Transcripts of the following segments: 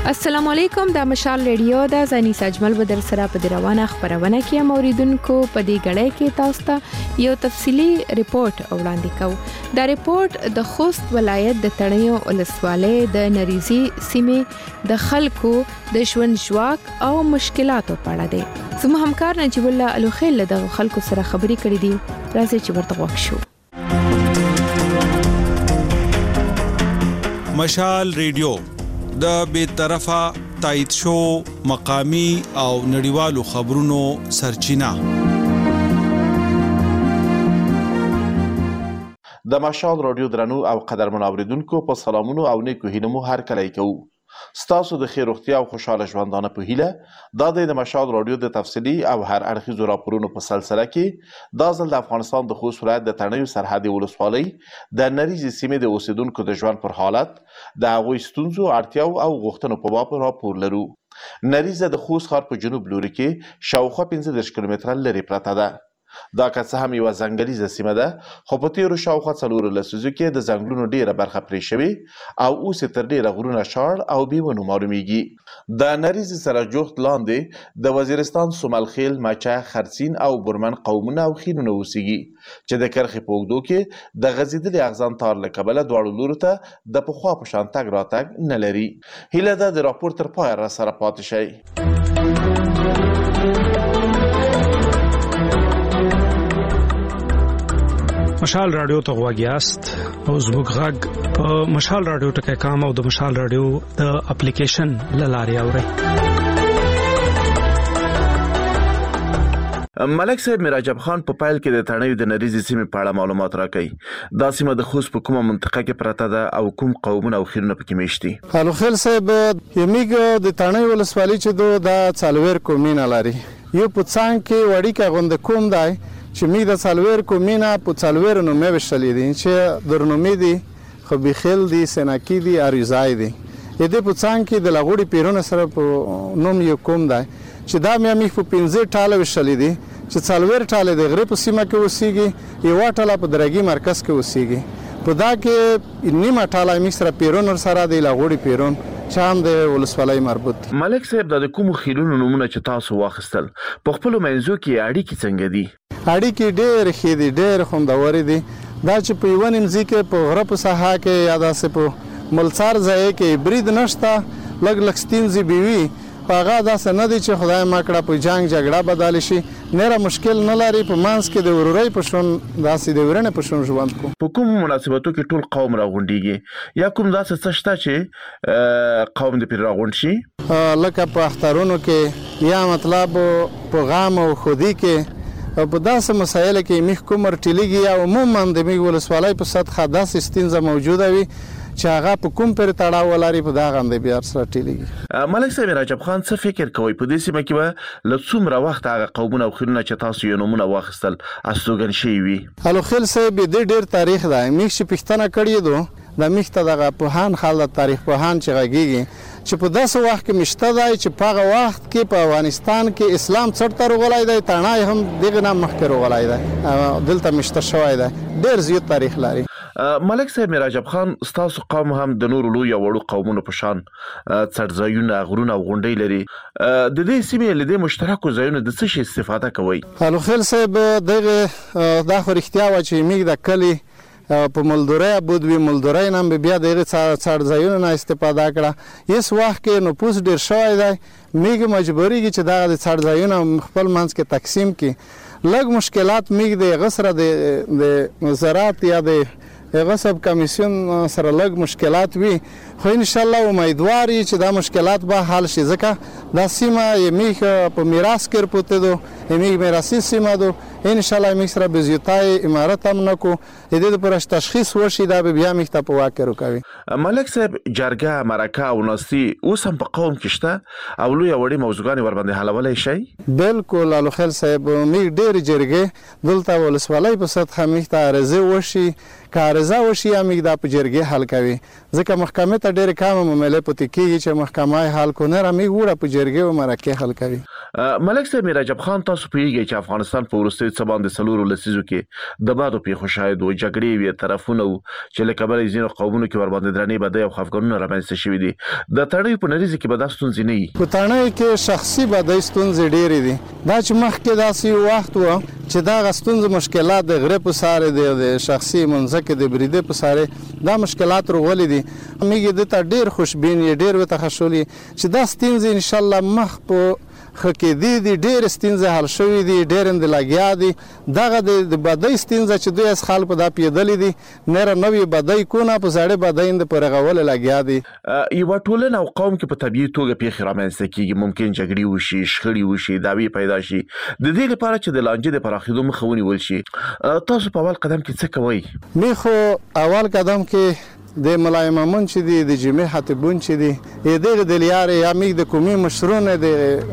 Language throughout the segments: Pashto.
السلام علیکم، د مشال ریډیو د زنیس اجمل بدر سره په روانه خبرونه کې موریدونکو په دې غړې کې تاسو ته یو تفصیلی ریپورت وړاندې کوم. دا ریپورت د خوست ولایت د تڼیو ولسوالۍ د نریزي سیمې د خلکو د ژوند ژواک او مشکلاتو په اړه دی. زموږ همکار نجیب الله الوخیل د خلکو سره خبرې کړې دي. راځي چې ورته وښیو. مشال ریډیو د بی‌طرفه تایید شو مقامی او نړیوالو خبرونو سرچینه. د مشال رادیو درنو او قدرمن اوریدونکو په سلامونو او نیکو هیلو مو هر کله کوو. ستاسو د خیر روغتیا او خوشاله ژوندانه په هیله دا د مشال رادیو د تفصیلی او هر اړخیزو راپورونو په سلسله کې دا ځل د افغانستان د خوست ولایت د تڼیو سرحدي ولسوالۍ د نریزي سیمې د اوسیدونکو د ژوند پر حالت، د هغوی ستونزو، اړتیاو او غوښتنو په باب راپور لرو. نریزه د خوست ښار په جنوب لوري کې شاوخوا 15 کیلومتره لرې پرته ده. دا که څه هم یوه ځنګلیزه سیمه ده، خو په تیرو شاوخوا 4 لسیزو کې د ځنګلونو ډیره برخه پرې شوې او اوس یې تر ډیره غرونه شاړ او بې ونو معلومیږي. د نریزې سره جوخت لاندې د وزیرستان، سوملخیل، مچه، خرسین او برمن قومونه او خینونه اوسیږي چې د کرښې په اوږدو کې د غځېدلي اغزن تار له کبله دواړو لورو ته د پخوا په شان تګ راتګ نه لري. هیله ده د راپور تر پایه را سره پاتې شئ. مشال رادیو ته غواګیاست او زموږ غږ په مشال رادیو ټکي کام او د مشال رادیو د اپلیکیشن لارې اوري. ملک صاحب میراجب خان په پایل کې د تڼیو د نریزي سیمې په اړه معلومات راکړي. دا سیمه د خوست په کومه منطقه کې پرته ده او کوم قومونه او خیرونه پکې میشتي؟ الوخیل صاحب یمیګ د تڼیو ولسوالۍ چې د څلور قومونه لري. یو په څنګ کې وړي کې غوند کوم دی چې می د څلور قومونه په څلور نومې وشلې دي چې درنومې دي، خبيخیل دي، سناکی دي، اریزای دي. دې په څنګ کې د لغړی پیرونه سره په نوم یو کوم دی چې دا مې په 15 ټاله وشلې دي چې څلور ټاله د غره په سیمه کې اوسېږي، یو ټاله په درګي مرکز کې اوسېږي. په دا کې نیمه ټاله مې سره پیرون سره د لغړی پیرون چې هم د ولسوالۍ مربوط. ملک صاحب د کوم خیرونو نمونه چې تاسو واخیستل په خپل منځو کې اړیکې څنګه دي؟ اړیکې ډېر ښې دي، ډېر خوندورې دي. دا چې په یوه نیمځي کې په غره په ساحه کې یا داسې په ملڅار ځای کې برید نشته، لږ ستونزې به وي. په هغه داسې نه دی چې خدای مکړه په جنګ جګړه بدل شي، نېره مشکل نه لري. په منځ کې د ورورۍ په شون داسې د ورنې په شون ژوند کو. په کوم مناسبتو کې ټول قوم راغونډيږي یا کوم داسې څه شته چې قوم دې پرې راغونډ شي؟ لکه په اخترونو کې یا مطلب په غم او خودي کې په داسې مسایل کې میخ کومر ټیلیږي یا عموما د میګ ولسوالۍ په سطح داسې ستونزه موجوده وي چې هغه په کوم پر تړاو ولري په دا غندې بیا سره ټیلیږي. ملک صاحب میراجب خان څه فکر کوي په دې سیمه کې به له څومره وخت هغه قومونه او خیرونه چې تاسو یې نومونه واخیستل استوګن شوي وي؟ الوخیل صاحب دې ډېر تاریخ دی. میخ چې پښتنه کړی دو د میخ ته دغه پوهان خال د تاریخ پوهان چې غږیږي چې په داسې وخت کې مشته دی چې په هغه وخت کې په افغانستان کې اسلام څټ روغلی دی، تڼای هم دغه نام مخکې روغلی دی، دلته مشته شوی دی. ډېر زیات تاریخ لري. ملک صاحب میراجب خان ستاسو قوم هم د نورو لوی او وړو قومونو په شان څړځایونه، غرونه او غونډۍ لري. د دې سیمې له دې مشترکو ځایونو د څه شي استفاده کوئ؟ الوخیل صاحب دغه دا خو رښتیا وه چې موږ د کلي په ملدورۍ بود وي، ملدورۍ نه هم بیا دغه څړځایونو نه استفاده کړه. هېڅ وخت کې نفوس ډېر شوی دی، موږ مجبورېږي چې دغه د څړځایونه خپل منځ کې تقسیم کړي. لږ مشکلات موږ د هغه سره د زراعت یا د هغه سب کمیسیون سره لږ مشکلات وي، خو انشاءالله امیدوار یو چې دا مشکلات به حل شي. ځکه دا سیمه یمیخ په میراث کې پروت دو، یمیخ میراثي سیمه دو. انشاءالله یمیخ سره به زیاتای امارت هم نکو د دې لپاره تشخیص وشي دا به بیا میخ ته په واقع روکوي. ملک صاحب جرګه، مرکه او ناستي اوس هم په قوم کې شته او لوی وړي موضوعګانې ورباندې حلولی شي؟ بالکل الوخیل صاحب میخ ډېرې جرګې دلته ولسوالۍ په سطحه میخ ته عرضې وشي، که عرضه وشي یا میخ دا په جرګې حل کوي. ځکه محکمې ته ډېرې کمه معاملې پاتې کېږي چې محکمه یې حل کو، نه را میخ وړه په جرګې او مرکې حل کوي. ملک صاحب میراجب خان تاسو تاسو پیږئ چې افغانستان په وروستي څه باندې څلورو لسیزو کې د بادو پیښو شاهد و، جګړې وې، طرفونه و چې له کبله ځینو قومونو کې ورباندې درنې بدۍ او خفګانونه رامنځته شوي دي. د تڼیو په نریزه کې به دا ستونزې نه وي؟ په تڼیو کې شخصي بدۍ ستونزې ډېرې دي. دا چې مخکې داسې وخت و چې دغه ستونزې مشکلات د غره په سارې دي، د شخصي منځکې د بریدې په سارې دا مشکلات روغلي دي. میږي د ته ډېر خوشبین یې، ډېر وتخښلي چې دا ستونزې انشاءالله مخ په خکېدي دي، ډېرې ستونزې حل شوي دي، ډېر اندې لګیا دي. دغه د بدۍ ستونزه چې دوی از خلکو دا پیدلې دي، نره نوې بدۍ کونه په زړې بدۍ اندې په رغولو لګیا دي. یوه ټولنه او قوم کې په طبیعي توګه پیښې رامنځته کېږي، ممکن جګړې وشي، شخړې وشي، دعوې پیدا شي. د دې لپاره چې د لانجې د پراخېدو مخه ونیول شي، تاسو په اول قدم کې څه کوئ؟ می خو اول قدم کې د ملای مامون چې دی، د جمعې خطیبون چې دی، دغه د لیارې یا میږ د قومي مشرونه د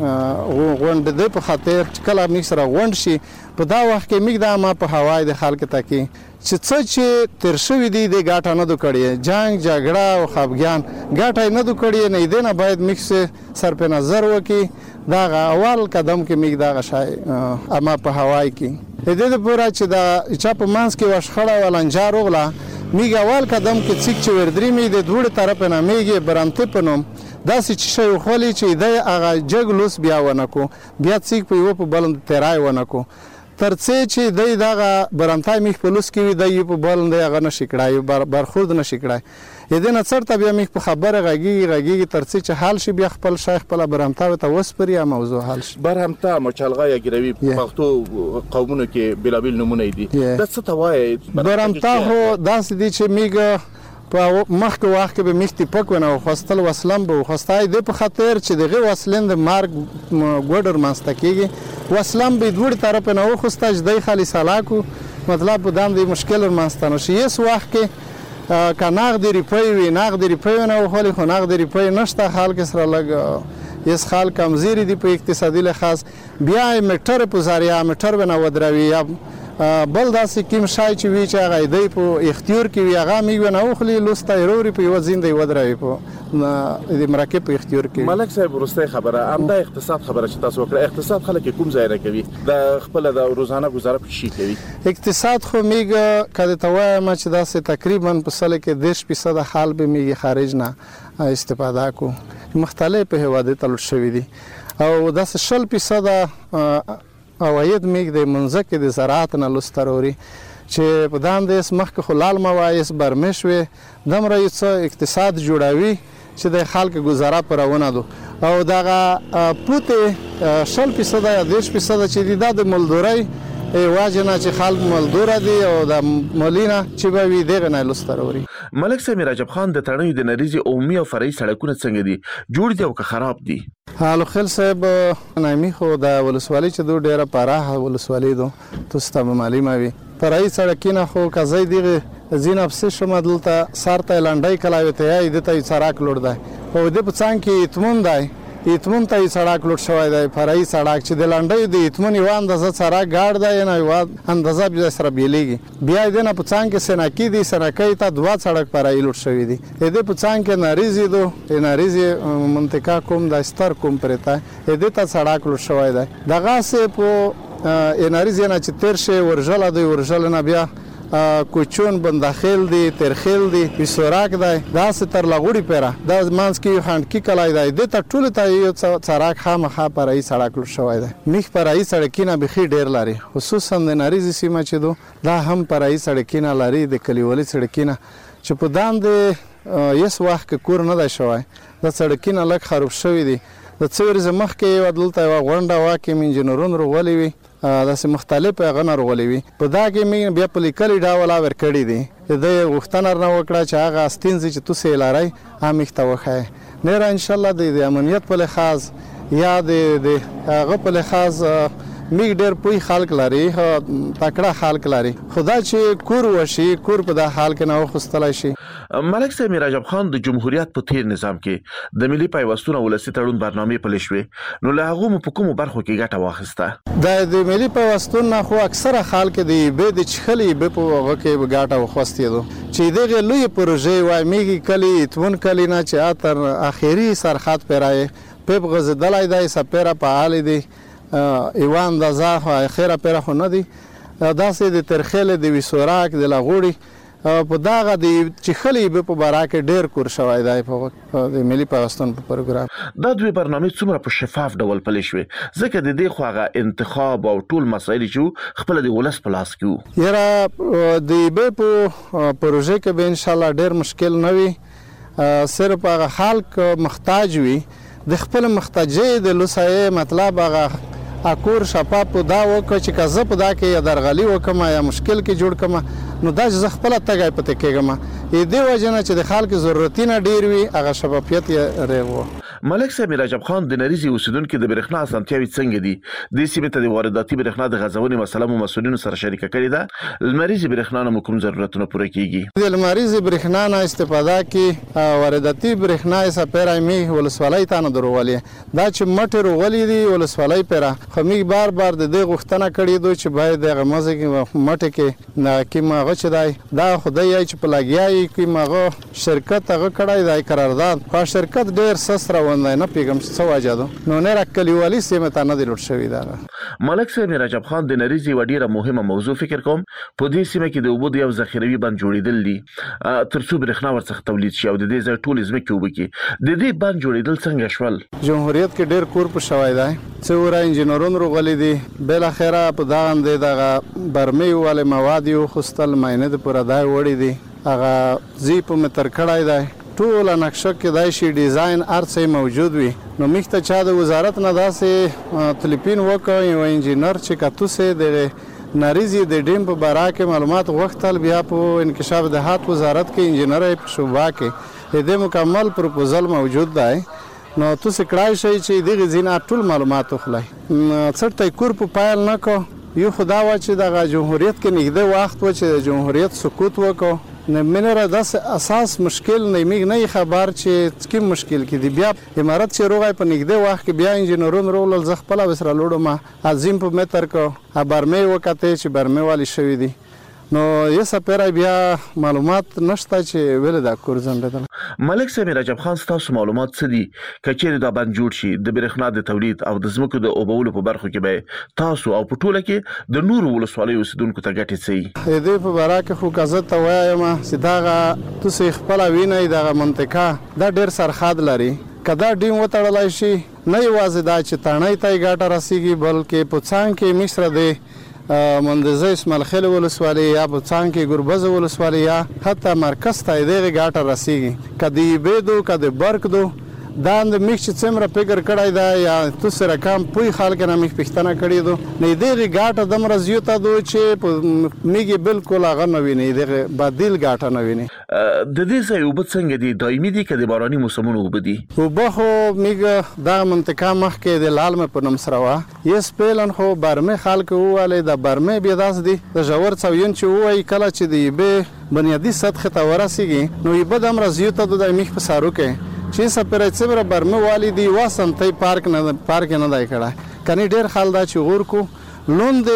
غونډې د په خاطر چې کله میږ سره غونډ شي، په دا وخت کې میږ دا ما په هوای د خلک تکي چې څه چې تیر شوي دي د ګاټه نه دو کړی، جنگ جګړه او خفګان ګاټه نه دو کړی، نه دې نه باید میږ سر په نظر وکړي. دا اول قدم کې میږ دا شای اما په هوای کې د دې لپاره چې دا چا په منځ کې وشخړه ولنجار وغلا میږ اول قدم کې څیک چې وردري می د دوړ طرف نه میږي برانته پنوم داسې چې شی خولي چې د هغه جګلوس بیا ونکو، بیا څیک په یو په بلند تیرای ونکو، ترڅې چې د دغه برانتای میخ په لوس کې وي، د یو په بلند هغه نشي کړای، برخورد نشي کړای. یدنه څرته بیا میخ په خبره غږیږي ترڅې چې حال شي، بیا خپل شیخ خپل برانتاو ته وسپري موضوع حل شي. برهمتا مچلغه یا ګروي پښتو قومونو کې بلابل نمونه دي. د څه ته وایي برهمتا هو داسې دي چې میګ په مخکې وخت کې به میختی پکونه او خواستل وسلم به خوستای د په خاطر چې دغه وسلند مارګ ګوډر مانسته کېږي، وسلم به دوړ طرف نه وخوستای د خالي سالاکو مطلب په دام د مشکل مانسته نشي. یس وخت کې کناغ دی ریپای وی ناغ دی ریپای نه خو خو ناغ دی ریپای نشته، خلک سره لګ یس خال کمزوري دی په اقتصادي لحاظ، بیا میټر په ذریعہ میټر بنا ودروي یا بل داسې کیم شای چې وی چې هغه دی په اختیار کې وی هغه میګ نه اوخلی لوسته ایروري په یو زنده ودروي په د مرکب په اختیار کې. ملک صاحب ورسته خبره امدا اقتصاد خبره چې تاسو وکړه، اقتصاد خلک کوم ځای نه کوي، د خپل د روزانه گزاره په شي کوي. اقتصاد خو میګ کله توای ما چې داسې تقریبا په سال کې 10% حال به میګ خارج نه استفاده کو، مختلف هوادې تل شوې دي او داسې 0% اواید میګ د منځکه د زراعت نه لستروري چې په دام د مخک خلال موایس برمشوي دم رئیس اقتصاد جوړوي چې د خلک گزاره پرونه دو او دغه پوته 0% یا 10% چې د ملدوري واجنه چې خلک ملدور دي او د مولینه چې به وي دغه نه لستروري. ملک صاحب راجب خان د تړنیو د نریزي عمومي او فرعي سړکونه څنګه دي، جوړ دي او که خراب دي؟ حالو خل صاحب نایمی خو د ولسوالۍ چې دوه ډیره پراخه ولسوالۍ دو تاسو ته معلومه وي، فرعي سړکونه خو کزای دیغه زین افسه شمدلته سارته لنډای کلاوي ته ای د ته سړک لوړ دی او د پڅان کې اتمن دی، اتمن ته سړک لوټ شوی دی. فرعي سړک چې د لنډۍ د اتمن یو اندازه سړک ګاډ دی نه یو اندازه بیا سره بیلېږي، بیا د نه پڅان کې سنکی دی سنکی ته دوه سړک فرعي لوټ شوی دی. د پڅان کې ناریزي دو ناریزي منطقه کوم د استر کوم پرتا د ته سړک لوټ شوی دی. دغه سه په ناریزي نه چې تیر شي ورژل دی، ورژل نه بیا کوچون بنداخیل دی، ترخیل دی، وسوراک دی، دا ستر لغوړي پیرا دا مانس کې هاند کې کلای دی د ته ټول ته یو څراک خامخا پرای سړک لور شوی دی. میخ پرای سړکینه بخي ډیر لري، خصوصا د ناریزي سیمه چې دو دا هم پرای سړکینه لري، د کلیوالي سړکینه چې په دام د یس وخت کې کور نه دی شوی، د سړکینه لک خراب شوی دی. د څور زمخ کې ودلته غونډه واکې منجنورون روغلي وي داسې مختلفه غنر غولي وي، په دا کې مې بیا په لیکلي ډول اور کړی دي د غوښتنه نه وکړه چې هغه استینځي چې تاسو لارای امخته وخای نه ان شاء الله د امنیت په لحاظ یا د هغه په لحاظ میګ ډېر پوی خلک لري، تکړه خلک لري، خدا چې کور وشي کور په د حال کې نه وخستلای شي. ملک صاحب راجب خان د جمهوریت په تیر نظام کې د ملي پیوستون ولسی تړون برنامه پلي شوې، نو له هغه په کومو برخو کې ګټه واخیسته؟ د ملي پیوستون نه خو اکثره خلک د به د چخلي به په هغه کې ګټه وخوستېدو چې دغه لوی پروژې وای میګي کلی اتمن کلی نه چې اتر اخیری سرخط پیرای په غزدلای دای سپیره په حال دی یوه اندازه خو خیره پیره خو نه دي داسې د ترخیل د ویسوراک د لاغوړي په دغه د چخلې به په باره کې ډېر کور شوی دی په د ملي پیوستون په پروګرام. دا دوی برنامې څومره په شفاف ډول پلي شوې ځکه د دې خو هغه انتخاب او ټول مسایل چې خپل د ولس په لاس کې وو. یاره د به په پروژې کې به انشاءالله ډېر مشکل نه وي صرف هغه خلک محتاج وي د خپل محتاجۍ د لوسایې مطلب هغه اکور شفاف دا وکړه چې که زه په دا کې یا درغلي وکړم یا مشکل کې جوړ کړم نو دا چې زه خپله تږی پتې کېږم دې وجې نه چې د خلکو ضرورتونه ډېر وي هغه شفافیت یې ریغ و. ملک صاحب میرعجب خان د نریزي اوسیدونکو د برېښنا اسانتیاوې څنګه دي؟ دې سیمې ته د وارداتي برېښنا د غځونې مسله مو مسؤلینو سره شریکه کړې ده. لمریزې برېښنا نه مو کوم ضرورتونه پوره کیږي؟ د لمریزې برېښنا نه استفاده کې وارداتي برېښنا یې سپیره مې ولسوالۍ ته نه درولې دا چې مټې روغلي دي ولسوالۍ پیره خو موږ بار بار د دې غوښتنه کړې ده چې باید دغه مزه کې مټې کې کوم هغه چې دی دا خدای یې چې په لګیا یې کوم هغه شرکت هغه کړی دی قرارداد خو شرکت ډېر سست روان دی نه پیږم چې څه وجه ده نو نه کلیوالي سیمې ته نه دی لوټ شوي دغه. ملک صاحب میرعجب خان د نریزي یوه ډېره مهمه موضوع فکر کوم په دې سیمه کې د اوبو د یو ذخیروي بند جوړېدل دي تر څو برېښنا ورڅخه تولید شي او د دې ځای ټولې ځمکې اوبه کړي. د دې بند جوړېدل څنګه شول؟ جمهوریت کې ډېر کور په شوی دی څه وره انجینرون روغلي دي بالاخره په دغه اندې دغه برمې والې مواد یې وخوستل معاینې د پوره دی وړي دي هغه زی په متر کړی دی ټوله نقشه کېدای شي ډیزاین هر څه موجود وي نو موږ ته چا د وزارت نه داسې تلیفون وکړ یو انجینر چې کتوسې د نریزي د ډیم په باره کې معلومات غوښتل بیا په انکشاف دهات وزارت کې انجینر په شعبه کې د مکمل پروپوزل موجود دی نو تاسو کړای شئ چې دغه ځینې ټول معلومات وخلای څرته کور په پایل نه کو یو خدا وا چې د جمهوریت کې نږدې وخت و چې د جمهوریت سقوط وکړو نه منره داس اساس مشکل نه میګ نه خبر چې کوم مشکل کې دی بیا امارات چې روغای په نږدې وخت کې بیا انجینرون رول ز خپل وسره لوړم عظیم په متر کو برمه وکته چې برمه والی شوی دی نو یې سپیره بیا معلومات نشته چې ویل دا کور زندل. ملک صاحب میرعجب خان تاسو معلومات څه دي کچېره دا بند جوړ شي د برېښنا د تولید او د ځمکو د اوبولو په برخو کې به تاسو او په ټوله کې د نورو ولسوالیو اوسیدونکو ته ګټې څه دې په باره کې خو کزه ته وایم چې دغه تاسو خپل وینئ دغه منطقه دا ډېر سرحد لري کدا ډیم وتړلای شي نه یوازې دا چې تڼۍ ته ګټه رسیږي بلکې په څنګ کې مصر دی مندزه اسماعیل خیل ولسوالۍ یا په څنګ کې ګربز ولسوالۍ یا حتی مرکز ته دغه ګاټه رسیږي کدی بيدو کدی برک دو دا د میخ چې څومره فکر کړای دا یا تاسو رقم پوي خلک نه میخ پښتنه کړی دو نه دغه ګاټه د مرزیو ته دو چې میګي بالکل هغه نه ویني دغه بدیل ګاټه نه ویني. د دې ځای وب څنګه دي دایمي دي کدي باراني موسمونو وب دي وبخو میګ دا منطقه مخ کې د لالم په نوم سره وا یس پیلن خو برمه خلک واله د برمه بیا داس دي د جوړ څوین چې وای کله چې دی به بنیادی سطح ته ورسیږي نو یبه د مرزیو ته د میخ په سارو کې چې سپیره څومره برمه والی دی واسم ته پارک نه دی کړه کني ډیر خال دا چې غور کو لوند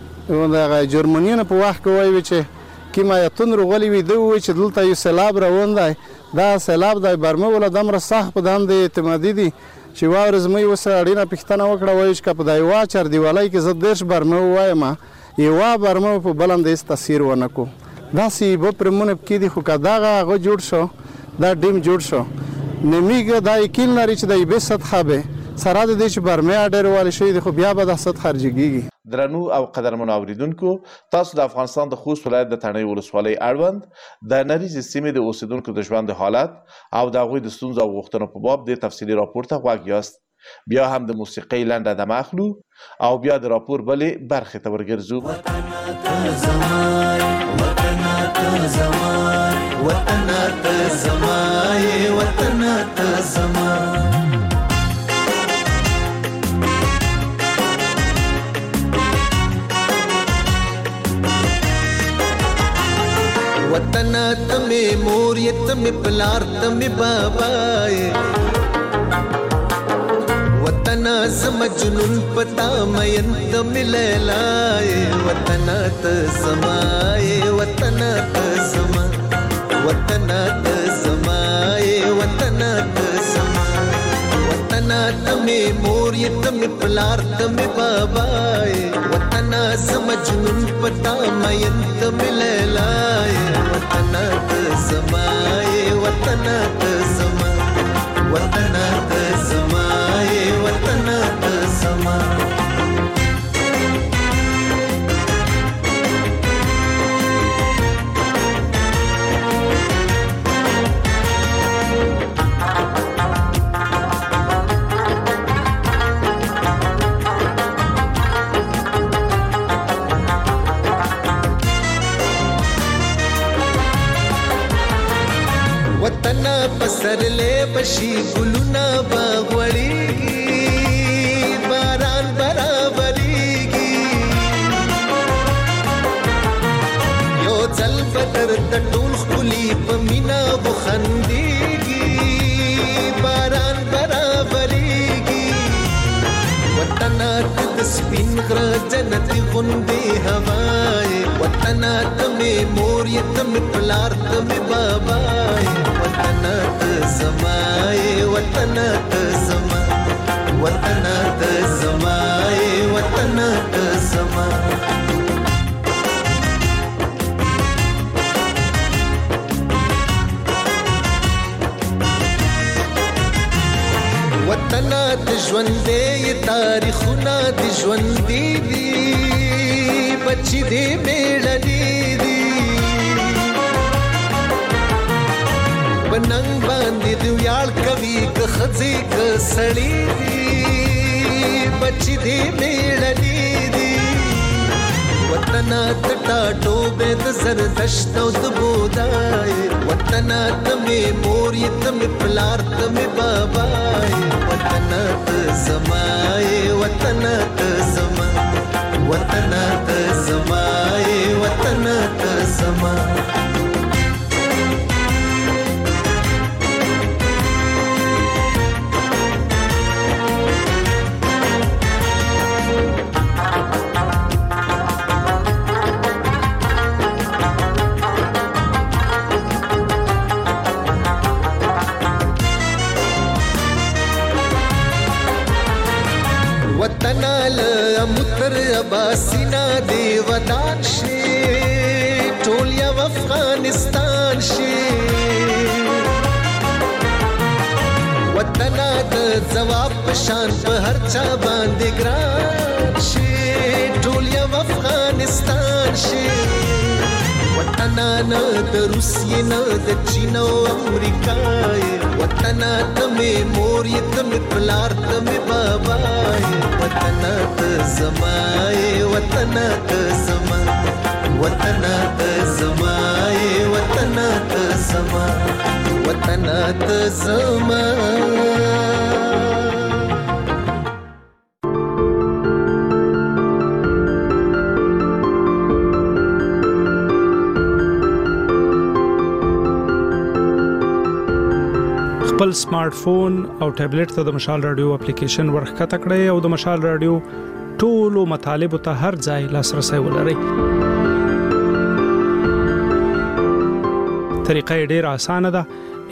د جرمنیانو په وخت کې وای چې کیما یتون رغلی وی دوی چې دلته یو سیلاب روان دی دا سیلاب د برمه ول د امر صح په دام د اعتمادي دي چې وارزمې وسه اړینه پښتنه وکړه وای چې په دایوا چر دیوالای کې زه دیش برمه وایم یو برمه په بلند است تاثیر ونکو دا سی په پرمونه کې دي خو کداغه غو جوړ شو دا ډیم جوړ شو نمیګه دا یقین لري چې د یبه سطح به سره د دې چې برمه اډر والی شي خو بیا به د سطح خرجيږي. درنو او قدرمن اوریدونکو تاسو د افغانستان د خوست ولایت د تڼۍ ولسوالۍ اړوند د نریزي سیمې د اوسیدونکو د ژوند حالت او د هغوی د ستونزو او غوښتنو په باب د تفصیلي راپور ته غوږ یاست. بیا هم د موسیقۍ لنډه دمه اخلو او بیا د راپور بلې برخې ته ورګرځو. وطن تمه مور یتم پلار تمه بابا وطن زم جنون پتا مین تم لیلای وطن ت سمای وطن ت سما وطن ت سمای وطن ت سما وطن وطن ته مې مور یې ته مې پلار ته مې بابا وطن زما مجنون پتا مین ته مې لیلا وطن ته زما وطن ته زما وطن ته زما وطن ته زما وطن پسرلې بشي ګلونه باغوړيږي باران برابرېږي یو ځل بدر د ټول خولي په مینا وخندېږي باران برابرېږي وطن د سپین غره جنتي غوندې هواي وطن ته مې مور یې ته مې پلار ته مې بابا وطن ته زما وطن ته زما وطن ته زما وطن ته زما وطن د ژوندې تاریخونه د ژوندې دي بچي دې میړني دي بننګ باندې دی ویاړ کوي که خځې که سړی دي بچي دې میړني دي وطن ته ټاټو به د زردشت او د بودای وطن ته مې مور یې ته مې پلار ته مې بابا وطن ته زما وطن ته زما وطن ته زما وطن ته زما وطن له متر اباسینا دی ودان شي ټول یو افغانستان شي وطن د جواب پشان په هر چا باندې ګران شي ټول یو افغانستان شي وطن نه د روسیې نه د چین او امریکا وطن ته مې مور یې ته مې پلار ته مې بابا وطن ته زما وطن ته زما وطن ته زما وطن ته زما وطن ته زما خپل سمارټ فون او ټابلیټ ته د مشال رادیو اپلیکیشن ورخکته کړئ او د مشال رادیو ټولو مطالبه ته هر ځای لاسرسي ولرئ. طریقه ډیره اسانه ده.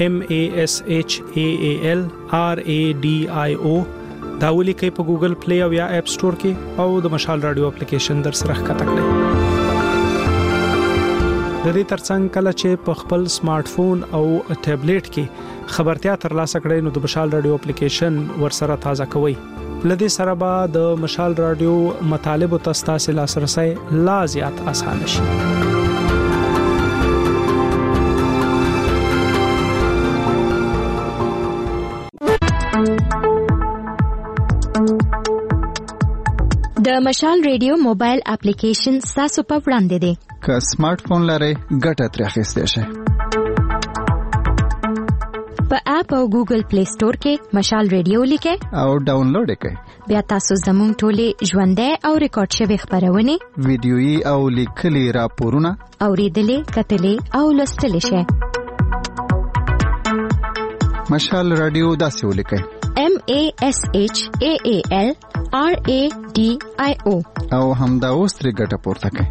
MASHAALRADIO دا ولیکئ په ګوګل پلی او یا اپ سٹور کې او د مشال رادیو اپلیکیشن در سره ښکته کړئ. د دې ترڅنګ کله چې په خپل سمارټ فون او ټابلیټ کې خبرتیا ترلاسه کړئ نو د مشال رادیو اپلیکیشن ورسره تازه کوئ. لدې سره به د مشال رادیو مطالب او تاسو لاسرسي لا زیات اسانه شي. د مشال ریډیو موبایل اپلیکیشن تاسو په وړاندې دی. که سمارټ فون لرئ ګټه ترې اخیستئ شئ. په اپ او ګوګل پلی سٹور کې مشال ریډیو لیکئ او ډاونلوډ کړئ. بیا تاسو زموږ ټولې ژوندۍ او ریکارډ شوی خبرونه ویډیويي او لیکلي راپورونه اوریدلې کتلې او لوستلې شئ. مشال رادیو داسې ولیکئ MASHAALRADIO او همدا اوس ترې ګټه پورته کړئ.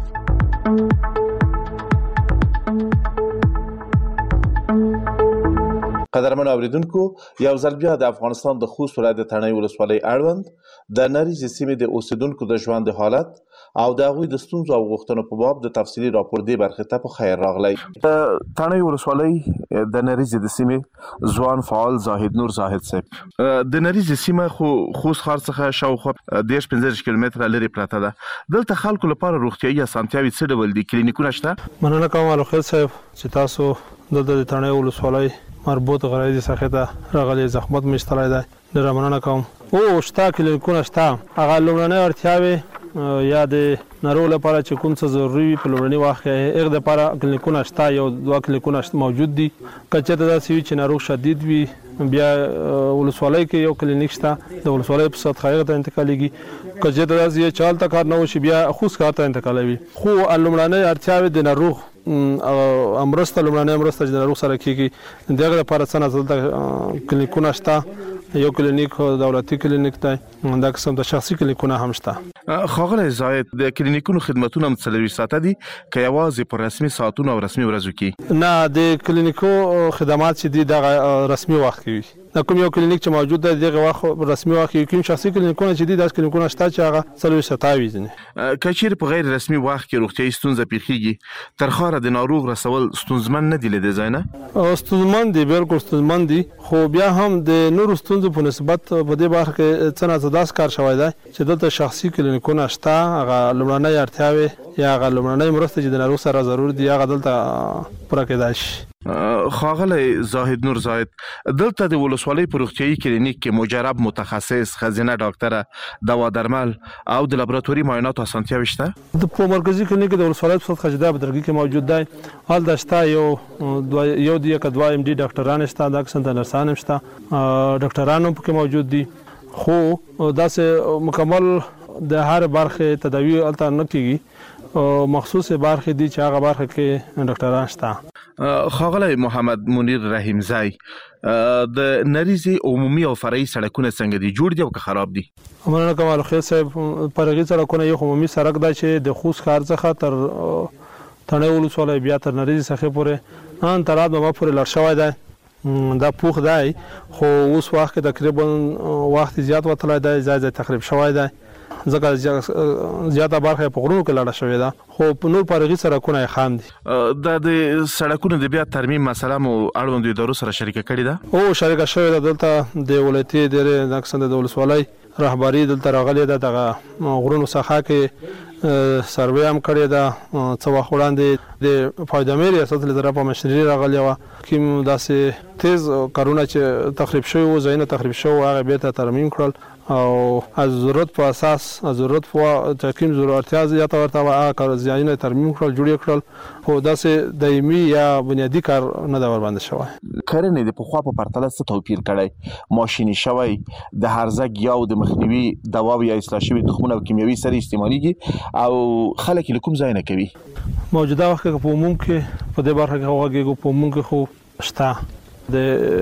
قدرمن اوریدونکو یو ځل بیا د افغانستان د خوست ولایت د تڼیو ولسوالۍ اړوند د نریزې سیمې د اوسیدونکو د ژوند حالت او د هغوی د ستونزو او غوښتنو په باب د تفصیلي راپور دې برخې ته په خیر راغلی. د تڼیو ولسوالۍ د نریزې د سیمې ځوان فعال زاهد نور زاهد صاحب، د نریزې سیمه خو خوست ښار څخه شاوخوا 15 کیلومتره لرې پرته ده. دلته خلکو لپاره روغتیایي اسانتیاوې څه ډول دي؟ کلینیکونه شته؟ مننه کوم الخیل صاحب چې تاسو دلته د تڼیو ولسوالۍ مربوط غرایزي ساحې ته راغلي، زحمت مې ایستلی دی، ډېره مننه کوم. شته کلینیکونه شته، هغه لومړنۍ اړتیاوې یا د ناروغ لپاره چې کوم څه ضروري وي په لومړني وخت کې هغې دپاره کلینیکونه شته، یو دوه کلینیکونه موجود دي. که چېرته داسې وي چې ناروغ شدید وي بیا ولسوالۍ کې یو کلینیک شته، د ولسوالۍ په سطحه هغې ته انتقالیږي. که چېرته داسې وي چې هلته کار نه وشي بیا خوست ښار ته انتقالوي. خو لومړنۍ اړتیاوې د ناروغ مرسته، لومړنۍ مرسته چې د ناروغ سره کېږي د هغې لپاره څه نه دلته کلینیکونه شته. یو کلینیک دولتي کلینیک دی، دا قسم د شخصي کلینیکونه هم شته. ښاغلی زاید، د کلینیکونو خدمتونه هم 24 ساعته دي که یوازې په رسمي ساعتونو او رسمي ورځو کې؟ نه، د کلینیکو خدمات چې دي دغه رسمي وخت کې وي. د کوم یو کلینیک چې موجود دی دغه وخت رسمي وخت کې، کوم شخصي کلینیکونه چې دي داسې کلینیکونه شته چې هغه 24 ساعته وي. ځینې که چیرې په غیر رسمي وخت کې روغتیایي ستونزه پیښیږي تر ښاره د ناروغ رسول ستونزمن نه دي له دې ځای نه؟ ستونزمن دي، بالکل ستونزمن دي، خو بیا هم د نورو ستونزو په نسبت په دې برخه کې څه نه څه داسې کار شوی دی چې دلته شخصي کلینیکونه شته. هغه لومړنۍ اړتیاوې یا هغه لومړنۍ مرسته چې د ناروغ سره ضرور دي هغه دلته پوره کېدای شي. ښاغلی زاهد نور زاهد، دلته د ولسوالۍ په روغتیایي کلینیک کې مجرب متخصص، ښځینه ډاکټره، دوا درمل او د لابراتوري معایناتو اسانتیاوې شته؟ په مرکزي کلینیک د ولسوالۍ په سطحه چې دا په درګي کې موجود دی هلته شته یو که دوه ام ډي ډاکټران شته، دا قسم د نرسان هم شته، ډاکټران هم پکې موجود دي. خو داسې مکمل د هر برخې تداوی هلته نه کېږي، مخصوص برخې دي چې هغه برخه کې ډاکټران شته. ښاغلی محمد منیر رحیمزی، د نریزې عمومي او فرعي سړکونه څنګه دي؟ جوړ دي او که خراب دي؟ مننه کوم الخیل صاحب. فرعي سړکونه یو عمومي سړک دی چې د خوست ښار څخه تر تڼیو ولسوالۍ بیا تر نریزې ساحې پورې ان تر آباداباد پورې لړ شوی دی. دا پوخ دی خو اوس وخت کې تقریبا وخت زیات وتلی دی، ځای ځای تخریب شوی دی ځکه زیاته برخه په غرونو کې لاړه شوې ده، خو په نور فرعي سړکونه یې خام دي. دا د سړکونو د بیا ترمیم مسله مو اړوندو ادارو سره شریکه کړې ده؟ او شریکه شوې ده. دلته د ولایتي ادارې د اکثر د ولسوالۍ رهبري دلته راغلې ده، دغه غرونو څخه کې سروې هم کړې ده. څه وخت وړاندې د فایده ریاست له طرفه مشري راغلې وه، کوم داسې تیز کارونه چې تخریب شوي وو، ځایونه تخریب شوي وو، هغه بیرته ترمیم کړل او از ضرورت په اساس از ضرورت په تحکیم ضرورتیا زیاته ورته وه، هغه ځایونه ترمیم کړل، جوړ کړل، خو داسې دایمي یا بنیادي کار نه ده ورباندې شوی. کرنې د پخوا په پرتله څه توپیر کړی؟ ماشیني شوی، د هرزه ګیاو د مخنیوي دواوې یا اصلاح شوي تخمونه او کیمیاوي سرې استعمالیږي او خلک یې له کوم ځای نه کوي؟ موجوده وخت کې په عموم کې په دې برخه کې غوږیږو، په عموم کې خو شته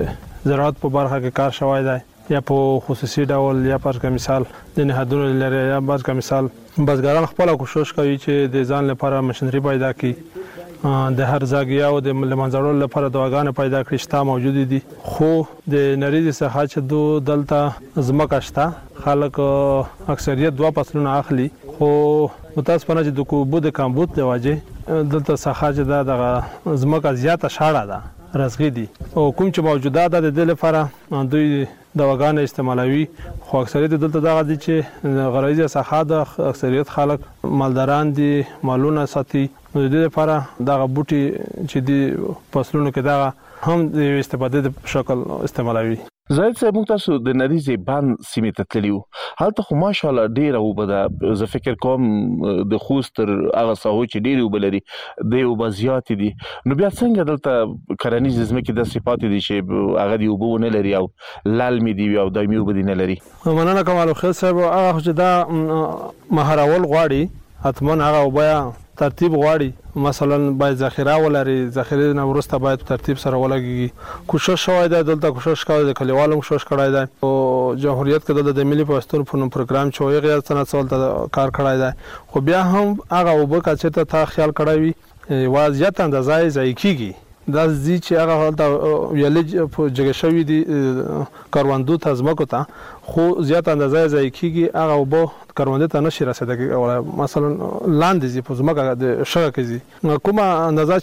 د زراعت په برخه کې کار شوی دی، یا په خصوصي ډول یا پر مثال د نهادونو لري، یا پر مثال بزګران خپل کوشش کوي چې د ځان لپاره ماشينري پیدا کړي، د هر ځای او د لمنځړو لپاره دواګانې پیدا کړي شته موجود دي. خو د نریزې څخه چې دو دلته ځمکه شته، خلک اکثریت دوه فصلونه اخلي، خو متاسفانه چې د کوبو د کمبود د وجې دلته څخه چې د ځمکه زیاته شاړه ده، رزغي دي، او کوم چې موجوده ده د دې لپاره دوی دواګانې استعمالوي. خو اکثریت دلته دغه دي چې غرایزي څخه د اکثریت خلک مالداران دي، مالونه ساتي، نو د دې لپاره دغه بوټي چې دي فصلونو کې دغه هم د استفادې په شکل استعمالوي. زاید صاحب، موږ تاسو د نریزې بند سیمې ته تللي وو، هلته خو ماشاءالله ډېره اوبه ده. زه فکر کوم د خوست تر هغه ساحو چې ډېرې اوبه لري د اوبه زیاتې دي، نو بیا څنګه دلته کرنیزې ځمکې داسې پاتې دي چې هغه د اوبه ونه لري او للمې دي او دایمي اوبه دي نه لري؟ مننه کوم الخیل صاحب. هغه خو چې دا مهارول غواړي، حتما هغه اوبه ترتیب غواړي، مثلا باید ذخیره ولري، ذخیره نه وروسته باید ترتیب سره ولګي. کوشش شوی دی دلته، کوشش کوي د کلیوالو کوشش کړی دی، او جمهوریت کې دلته د ملي پیوستون په نوم پروګرام چې وایي غیر سنت سوال ته کار کړی دی، خو بیا هم هغه اوبه که چېرته تا خیال کړی وي وضعیت اندازه ضایع کېږي، دا زی چې هغه حالت ویلې په جګه شوی دي کاروندو ته ځمکو ته خو زیات اندازه ځای کیږي هغه وبو کاروندو ته نشي رسیدای او مثلا لاندې زی په ځمکه د شګه کیږي کومه اندازه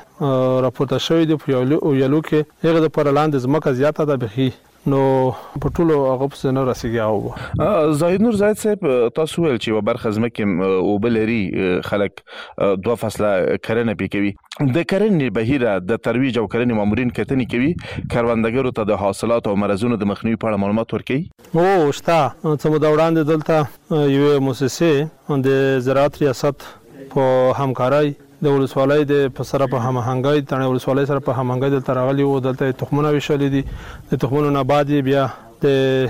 چې راپورته شوی دی په یلو کې هغه د پر لاندې ځمکه زیاته ده بخي نو په ټولو هغه څه نه رسیږي او زاهد نور زاهد صاحب تاسو ول چې وبرخه ځمکه او بلري خلک 2 فصله کرنه کوي د کرنې بهیره د ترویج او کرنې مامورین کتنې کوي کاروندګرو ته د حاصلات او مرزونو د مخنیوي په اړه معلومات ورکوي او شته څه مده وړاندې دلته یو مؤسسه د زراعت ریاست په همکارۍ د ولسوالۍ د پسره په هماهنګۍ تنه ولسوالۍ سره په هماهنګۍ دلته راغلي او دلته تخمونه وشلې دي د تخمونو نه بعد بیا د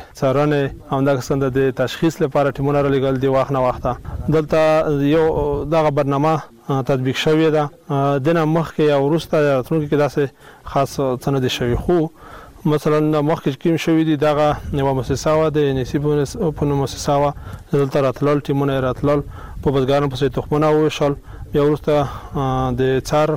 څارنې او د څنګه د تشخیص لپاره ټیمونه لګل دي واخ نه وخته دلته یو دغه برنامه تطبیق شوی ده د نه مخکې او وروسته راتلونکي کې داسې خاص څه نه دي شوی خو مثلا مخکې کوم شوی دي دغه نو مؤسسه و د نصیب په مؤسسه و دلته راتلل ټیمونه راتلل په بزګانو په تخمونه وشل بیا وروسته د څار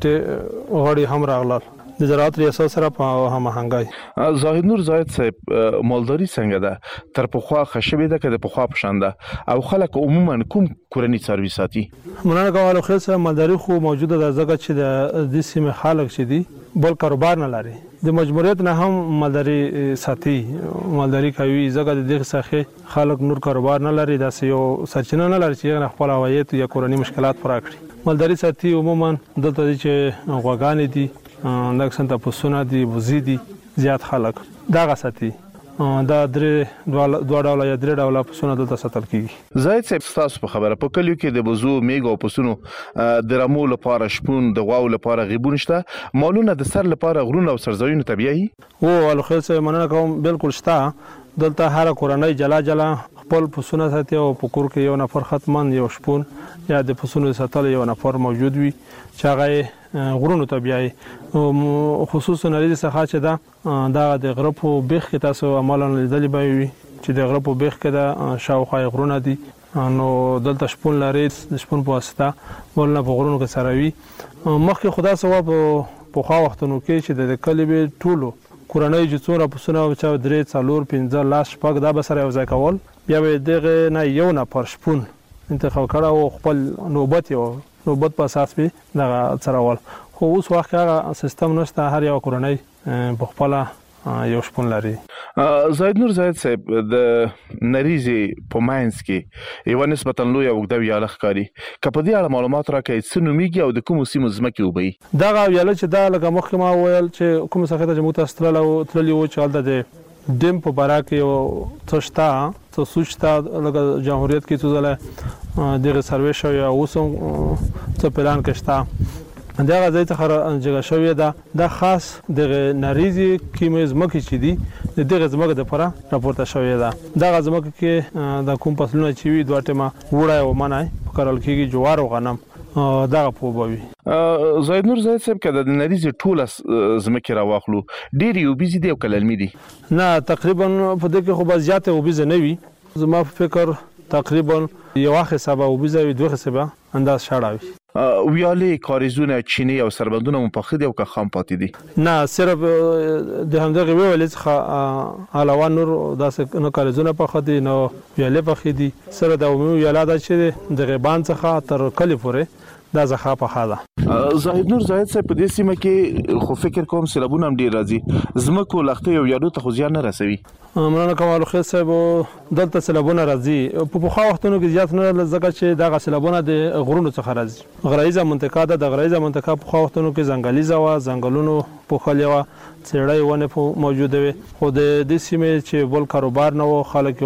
کمیټې غړي هم راغلل د زراعت ریاست سره په هماهنګۍ زاهد نور زاهد صاحب مالداري څنګه ده تر پخوا خشبې ده که د پخوا پشانده او خلک عموما کوم کورنی څاروي ساتي مننه کوم خو سره مالداري خو موجوده ده ځکه چې د دې سیمه خلک چې دي بل کاروبار نه لري د مجبوریت نه هم مالداري ساتي مالداري کوي ځکه د دې څخه خلک نور کاروبار نه لري دا یو سرچینه نه لري چې خپل عواید یا کورنی مشکلات پر کړی مالداري ساتي عموما دلته چې غواګانې دي دا څنګه پسونه دي وزي دي زیات خلک دا غساتي دا دوه ډول یا درې ډول پسونه دلته ساتل کیږي زاهد صاحب تاسو په خبره په کلیو کې د بزو میګو پسونو د رمو لپاره شپون د غواو لپاره غیبون شته مالونه د سر لپاره غرونه او سرزوینه طبيعي او الخير سره مننه کوم بالکل شته دلته هر کورنۍ جلا خپل پسونه ساتي او په کور کې یو نفر ختمن یو شپون یا د پسونو ساتل یو نفر موجود وي چې هغه غرونو طبيعي خصوصا لري څخه چې دا د غربو بیخ کې تاسو عملاً لیدلې به وي چې د غربو بیخ کې دا شاوخوا غرونه دي نو دلته شپون لري د شپون په واسطه ولنه په غرونو کې سروي مخکې خدا ثواب په خوا وختونو کې چې د کلیب ټولو کورنۍ چې څوره پسونه او چا درې څلور 15 لاس شپږ دا به سره یو ځای کول بیا به دغه نه یو نه پر شپون انتخاب کړه او خپل نوبت په اساس به دغه څرول خو اوس وخت هغه سیستم نشته هر یو کورنۍ په خپل یو شپون لري زاهد نور زاهد صاحب د نریزي په ماینس کې یو نسبتا لوی او د ویاله ښکاری کپه دې اړه معلومات راکړئ څنو میږي او د کوم سیمو زمکه وبي دا ویاله چې دا لکه مخکې ما ویل چې کوم څه ته جمهوریت استرال او تللی و چې د دیم په بارا کې او تشتا څه سوچتا لکه جمهوریت کې څه زله دغه سروې شو یا اوسم څه پلان کښتا دا غځای ته جګه شوې ده د خاص د نریزي کیمیز مکه چې دي دغه زمکه د پره راپورته شوې ده دا زمکه کې د کوم فصلونه چې وي دوه ټیمه وړای او منای پکړل کېږي جوار او غنم دا په بوي زاهد نور زاهد صاحب کده د نریزي ټول زمکه را واخلو ډیر یو بيزي دی او کللمي دي نه تقریبا په دې کې خو بس زیاته او بيزه نه وي زما فکر تقریبا یو حسابه او بيزه وي دوه حسابه انداز شاړاوي ویالې کاریزونه چینی او سربندونه مپخې دي او که خام پاتې دي نه صرف د همدغه ویالې څخه علاوه نور داسې نه کاریزونه پخې دي نو ویالې پخې دي سره د عمومي ویاله د چې د غیبان څخه تر کلی پورې دا زخه په خاله زاهد نور زاهد صاحب په دې سیمه کې خو فکر کوم سیلابونه هم ډیر راځي زمکو لختې او یادو ته خو زیان نه رسوي مننه کوم خیر صاحب دلته سیلابونه راځي په خو وختونو کې زیات نه ځکه چې دا سیلابونه د غرونو څخه راځي غرایزه منطقه ده د غرایزه منطقه په خو وختونو کې ځنګلي وا ځنګلونو په خلیوا چړای ونه موجوده وي خو د دې سیمه چې بل کاروبار نه و خلک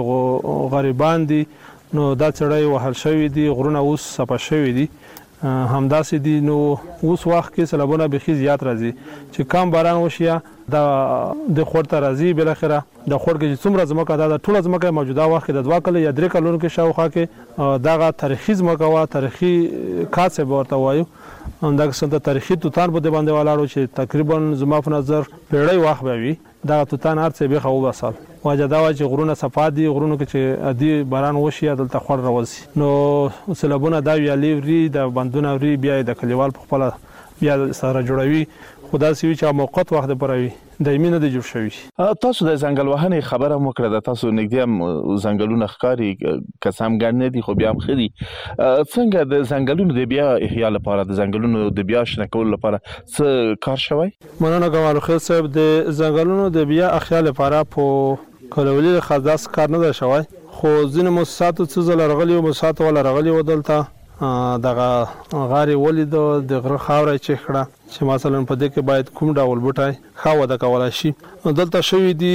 غریبان دي نو دا چړای وهل شوی دي غرونه اوس صفه شوی دي همداسې دي نو اوس وخت کې سیلابونه بخي زیات راځي چې کم باران وشي دا د خورته راځي بل اخره د خور کې څومره زمکه دا ټول زمکه موجوده وخت د 2 کال یا 3 کالونو کې شاوخوا کې دغه تاریخي زمکه وا تاریخي کاڅه ورته وایو همدغه څنګه تاریخي توتان بده باندې ولاړو چې تقریبا زما په نظر پیړۍ وخت به وي دا توتان ارڅ به خو وصل واجه دا چې غرونه صفادي غرونو کې چې ادي باران وشي دلته خور راوځي نو سیلابونه دا ویالې وري د بندونه وري بیا د کلیوال په خپل بیا سره جوړوي خدا سوي چې موقت وخت لپاره وي دایمي نه دی جوړ شوی. تاسو د ځنګل وهنې خبره مو کړه د تاسو نږدې هم ځنګلونه ښکاري کسام ګڼ نه دي خو بیا هم ښه دي. څنګه د ځنګلونو د بیا احیا لپاره د ځنګلونو د بیا شنه کولو لپاره څه کار شوی؟ مننه کوم الخیل صاحب. د ځنګلونو د بیا احیا لپاره په کولولي خاص کار نه دی شوی خو ځینې مؤسساتو څه ځل راغلي او مؤسسات ولا راغلي و دلته دغه غاري ولید د غره خاورې چې خړه چې مثلا په دې کې باید کوم ډول بوټای خاوه د کولای شي دلته شوی دی.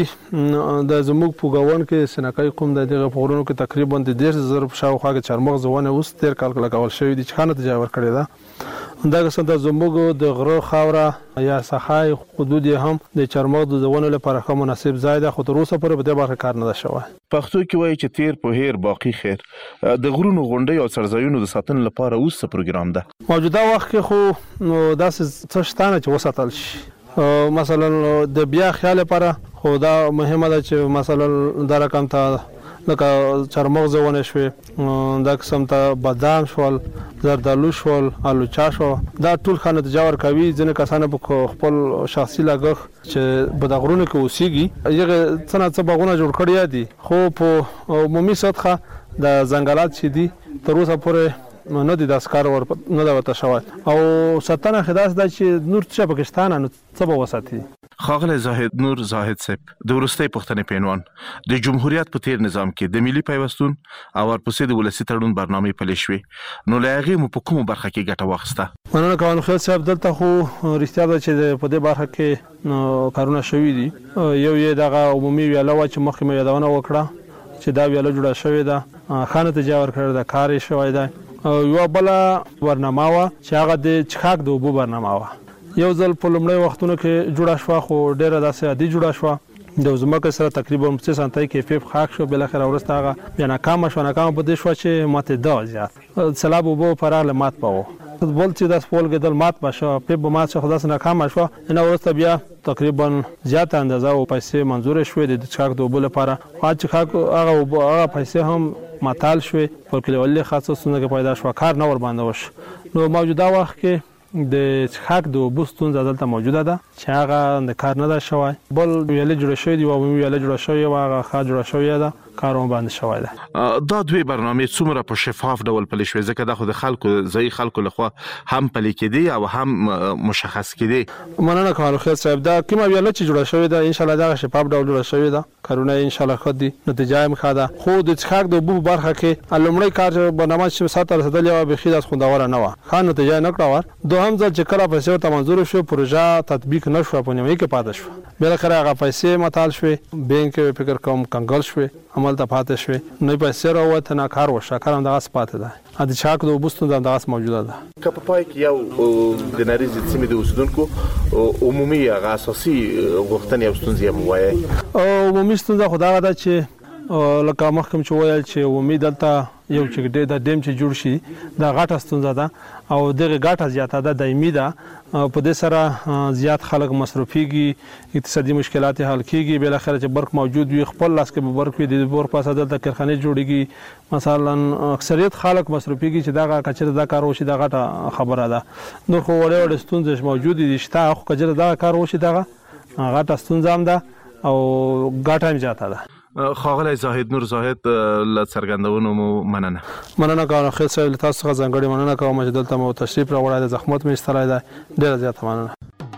د زموږ په گاون کې سنکای قوم د دغه پورونو کې تقریبا د 10,000 شاوخوا کې چرمغز ونه اوس 13 کال کول شوی دی چې خانه تجاور کړی دا. دا څنګه زموږ د غره خاوره یا صحای حدود هم د چرمغز د ونه لپاره کوم مناسب ځای ده خو تر اوسه پورې په دې برخه کار نه شوی. پښتو کې وایي چې تیر په هیر باقی خیر. د غرونو غونډې او څړځایونو د ساتنې لپاره اوس څه پروګرام ده؟ موجوده وخت کې خو داسې څه شته چې وساتل شي. مثلا د بیا خیال لپاره خو دا مهمه ده چې مثلا دا رقم ته لکه چرمغز ونه شوي دا قسم ته بادام شول زردالو شول الوچا شو دا ټول خانه تجاور کوي. ځنه کسانه په خپل شخصي لاګخ چې په دغرونو کې اوسېږي یغه څنګه باغونه جوړ کړی دي خو په عمومي سطحه د ځنګلات چې دي تر اوسه پورې نه دي د اسکار ور نه دا وته شوی او ستنه خداس د چې نور څه پاکستان نو څه به وساتي. خاغله زاهد نور زاهد صاحب د ورستۍ پښتنې پینوان د جمهوریت په تیر نظام کې د ملي پیوستون او ورپسې د ولسی تړون برنامه پلي شوې نو لاغي مو په کومه برخه کې ګټه واخسته؟ مننه کوم خیر صاحب. دلته خو رښتیا ده چې په دې برخه کې کارونه شوي دي. یو یې دغه عمومي ویاله و چې مخکې مې یادونه وکړه چې دا ویاله جوړه شوې ده خانه تجاور کړی دا کار یې شوی دی. یو بل برنامه و چې هغه د چخاک د اوبو برنامه و یو ځل په لومړی وختونو کې جوړه شو خو ډیره داسې عادي جوړه شو د زمکه سره تقریبا 3 سنتۍ کې فیف خاک شو بل اخر ورسته هغه بیا ناکام په دې شو چې ماته دا زیات سلاب وبو فراغ مات پاو بول چې د سپول کې دل مات بشو په مات شو خلاص ناکام شو نه ورسته بیا تقریبا زیات اندازه او پیسې منزور شوې د چخاک د اوبو لپاره چې خاک هغه پیسې هم ماتال شوې په کلیوالي خاصه سونه کې پیدا شو کار نه ور باندې وش. نو موجوده وخت کې د چخاک د اوبو ستونزه دلته موجوده ده چې هغه د کار نه ده شوی. بل ویاله جوړه شوې دي او ویاله جوړه شوې او هغه ښه جوړه شوې ده کارونه باندې شوی ده. دا دوی برنامه څومره په شفاف ډول پلي شوې ځکه دا خو د خلکو ځای خلکو لخوا هم پلي کېدي او هم مشخص کېدي؟ مننه کوم خیر صاحب. دا کومه ویاله چې جوړه شوې ده ان شاء الله دا شفاف ډول جوړه شوې ده کارونه ان شاء الله خو دي نتیجه هم ښه ده. خو د چخاک د اوبو برخه کې لومړی کار برنامه چې ساتل رسیدلی او به خیداس خوندور نه و ښه نتیجه نه کړو. دوهم ځل چې کله پیسې ته منظور شو پروژه تطبیق نه شو په نیمه کې پاتې شو بل اخر هغه پیسې متال شوې بانک فکر کوم کنګل شوې عمل ته پاتې شوې نه پیسې راوته نه کار وشا کارم دغه سپاته ده ا د چاک د وبستون دغه موجوده ده. که په پای کې یو د نریز سیمې د اوسیدونکو عمومي اساسي غوښتنې او ستونزې مو وایي؟ عمومي ستونزه خدای ده چې لکه مخکم چې ویل چې امید دلته یو چې د ډیم چې جوړ شي دا غاټه ستونزه ده او دغه غاټه زیاته ده دایمي ده په دې سره زیات خلک مصرفيږي اقتصادي مشکلات حل کیږي بل اخر چې برق موجود وي خپل لاس کې برق وي د برق پاسه د کارخانه جوړيږي مثلا اکثریت خلک مصرفيږي چې دا کچره دا کار وشي دا غاټه خبره ده. نو خو وړ ستونزې موجود دي شته خو کچره دا کار وشي دا غاټه ستونزه هم ده او غاټه هم زیاته ده. خاغله زاهد نور زاهد ل څرګندونو مو مننه کوم خیر صاحب له تاسو څخه ځانګړي مننه کوم چې دلته مو تشریف راوړی د زحمت مې استلای ده ډیره زیاته مننه.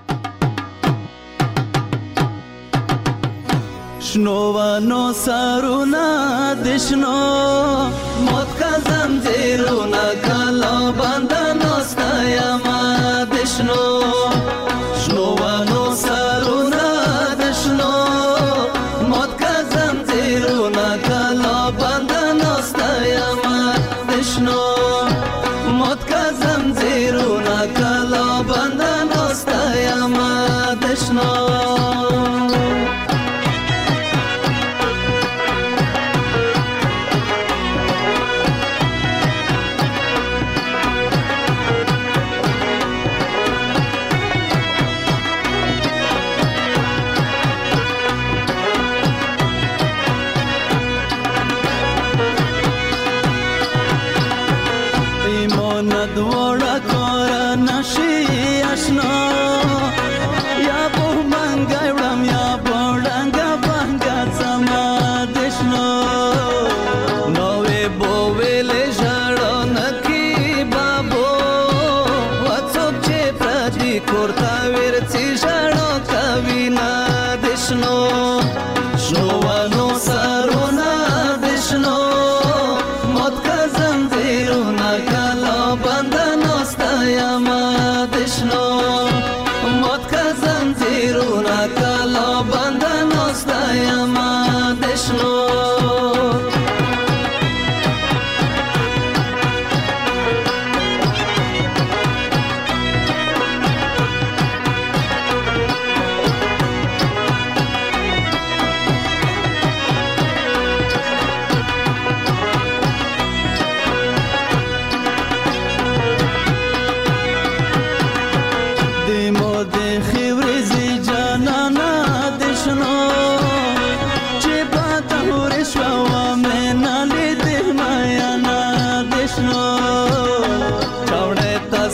شنو ونو سرونا دشنو موت کا زنجیرونا کلا بندنو ستایما دشنو شنو ونو سرونا دشنو موت کا زنجیرونا کلا بندنو ستایما دشنو موت کا زنجیرونا کلا بندنو ستایما دشنو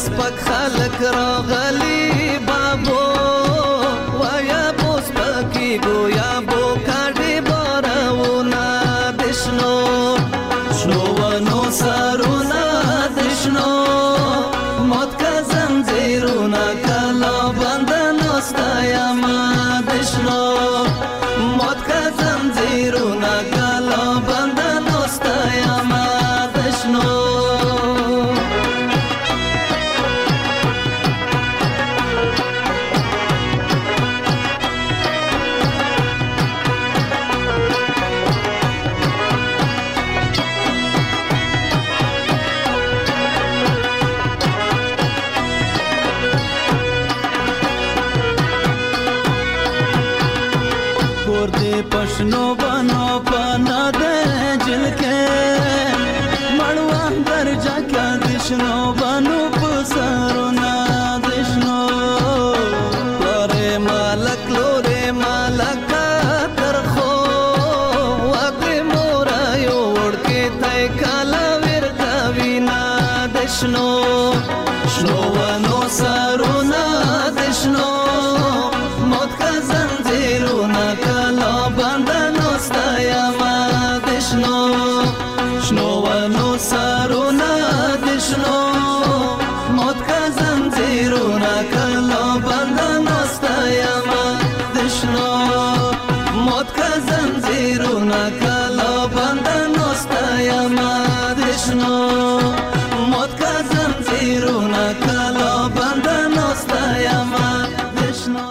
سپک خلک راغلی بابو وایا بوس پکی گویا بو کاډي بارونه دشنو شنو ونو سرونه دشنو موت کا زنجیرونه کلا بندنو ستایما دشنو موت کا زنجیرونه کلا بندنو ستایما دشنو पशनो बनो पना दे जिलके मड़वा दर्जा क्या दिशनो बनो पसरो ना दिशनो लोरे मालक तरखो वाके मोरा योड़ के तय काला विरता विना दिशनो शनो वनो सरो ना दिशनो मौत का जंजीरो ना काला बंधनो स्तयमा दिशनो शनो वनो सरो ना दिशनो मौत का जंजीरो ना काला बंधनो स्तयमा दिशनो मौत का जंजीरो ना काला बंधनो स्तयमा दिशनो मौत का जंजीरो ना काला बंधनो स्तयमा दिशनो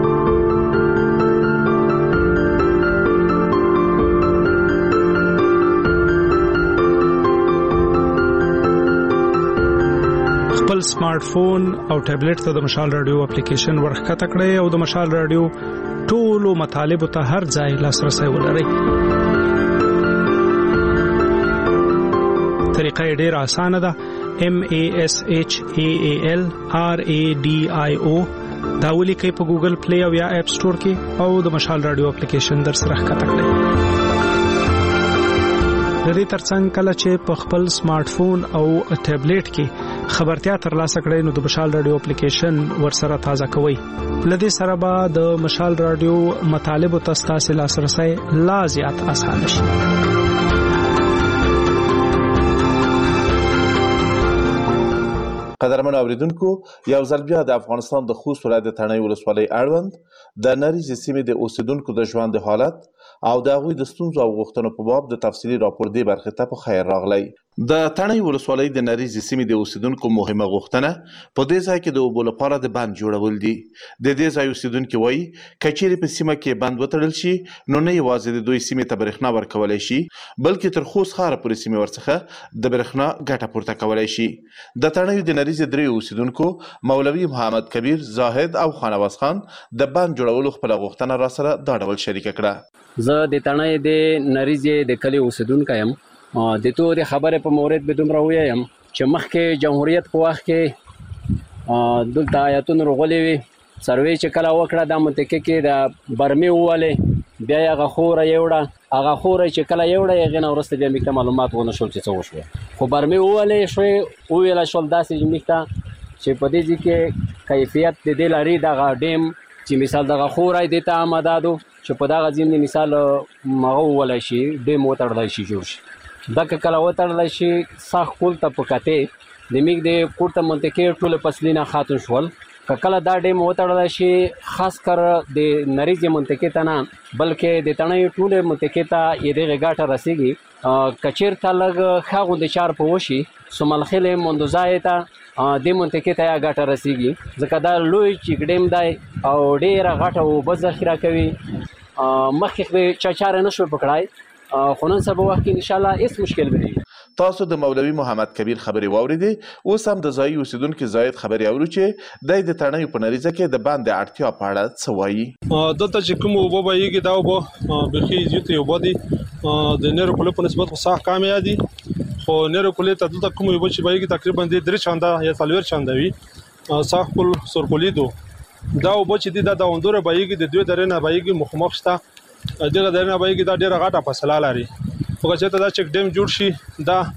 خپل سمارټ فون او ټابلیټ ته د مشال رادیو اپلیکیشن ورخته کړئ او د مشال رادیو ټولو مطالب ته هر ځای لاسرسي ولرئ. طریقه ډیره اسانه ده. MASHAALRADIO دا ولیکئ په ګوګل پلی او یا اپ سٹور کې او د مشال رادیو اپلیکیشن در سره ښکته کړئ. د دې ترڅنګ کله چې په خپل سمارټ فون او ټابلیټ کې خبرتیا ترلاسه کړئ نو د مشال رادیو اپلیکیشن ورسره تازه کوئ. لدې سره به د مشال رادیو مطالب او تاسو لاسرسي لا زیات اسانه شي. قدرمن اوریدونکو یو ځل بیا د افغانستان د خوست ولایت د تڼۍ ولسوالۍ اړوند د نریزې سیمې د اوسیدونکو د ژوند حالت او د هغوی د ستونزو او غوښتنو په باب د تفصیلي راپور دې برخې ته په خیر راغلی. د تڼۍ ولسوالۍ د نریزې سیمې د اوسیدونکو مهمه غوښتنه په دې ځای کې د اوبو لپاره د بند جوړول دي. د دې ځای اوسیدونکي وایي که چیرې په سیمه کې بند وتړل شي نو نه یوازې د دوی سیمې ته برېښنا ورکولی شي بلکې تر خوست ښاره پورې سیمې ورڅخه د برېښنا ګټه پورته کولی شي. د تڼۍ د نریزې درې اوسیدونکو مولوي محمد کبیر، زاهد او خانواز خان د بند جوړولو خپله غوښتنه را سره دا ډول شریکه کړه. زه د تڼۍ د نریزې د کلي اوسیدونکی یم. د تورې خبرې په مورد به دومره ووایم چې مخکې جمهوریت په وخت کې دلته آیتونه راغلي وي. سروې چې کله وکړه دا منطقه کې د برمې ووالې بیا یې هغه خوره یوړه چې کله یوړه هغې نه وروسته بیا موږ ته معلومات ونه شول چې څه وشوه. خو برمې ووالې شوې وویله شول داسې موږ ته چې په دې ځای کې کیفیت د دې لري دغه ډیم چې مثال دغه خوری دې ته آمدادو چې په دغه ځای مثال هغه وولی شي ډیم وتړلی شي جوړ شي. دغه کله وتړلی شي سخت کول ته په کتې د موږ د پورته منطقې ټوله فصلونه ختم شول. که کله دا ډیم وتړلی شي خاص کر د نریزې منطقې ته نه بلکې د تڼۍ ټولې منطقې ته یې دغې ګټه رسېږي. که چېرته لږ ښه غوندې چار په وشي سملخیلې مندوزای ته دې منطقې ته یا ګټه رسېږي ځکه دا لوی چیک ډیم دی او ډېره غټه اوبه ذخیره کوي. مخکې به چا چاره نه شوی پکړای خو نن سبا وخت کې انشاءالله هېڅ مشکل به نه. تاسو د مولوي محمد کبیر خبرې واورېدې. اوس هم د ځایي اوسیدونکي زاید خبرې اورو چې دی د تڼیو په نریزه کې د بند د اړتیا په اړه څه وایي. دلته چې کوم اوبه بهیږي دا اوبه بیخي زیاتې اوبه دي د نیرو کلو په نسبت خو سخت کمې دي خو نیرو کلو ته دلته کوم اوبه چې بهیږي تقریبا د 3 چنده یا 4 چنده وي. سخت کل سرکولیدو دا اوبه چې دي دا د اوندوره بهیږي د دوی درې نه بهیږي مخامخ شته دغه درې نه بهیږي دا ډېره غټه فاصله لري. خو چې دا چک ډیم جوړ شي دا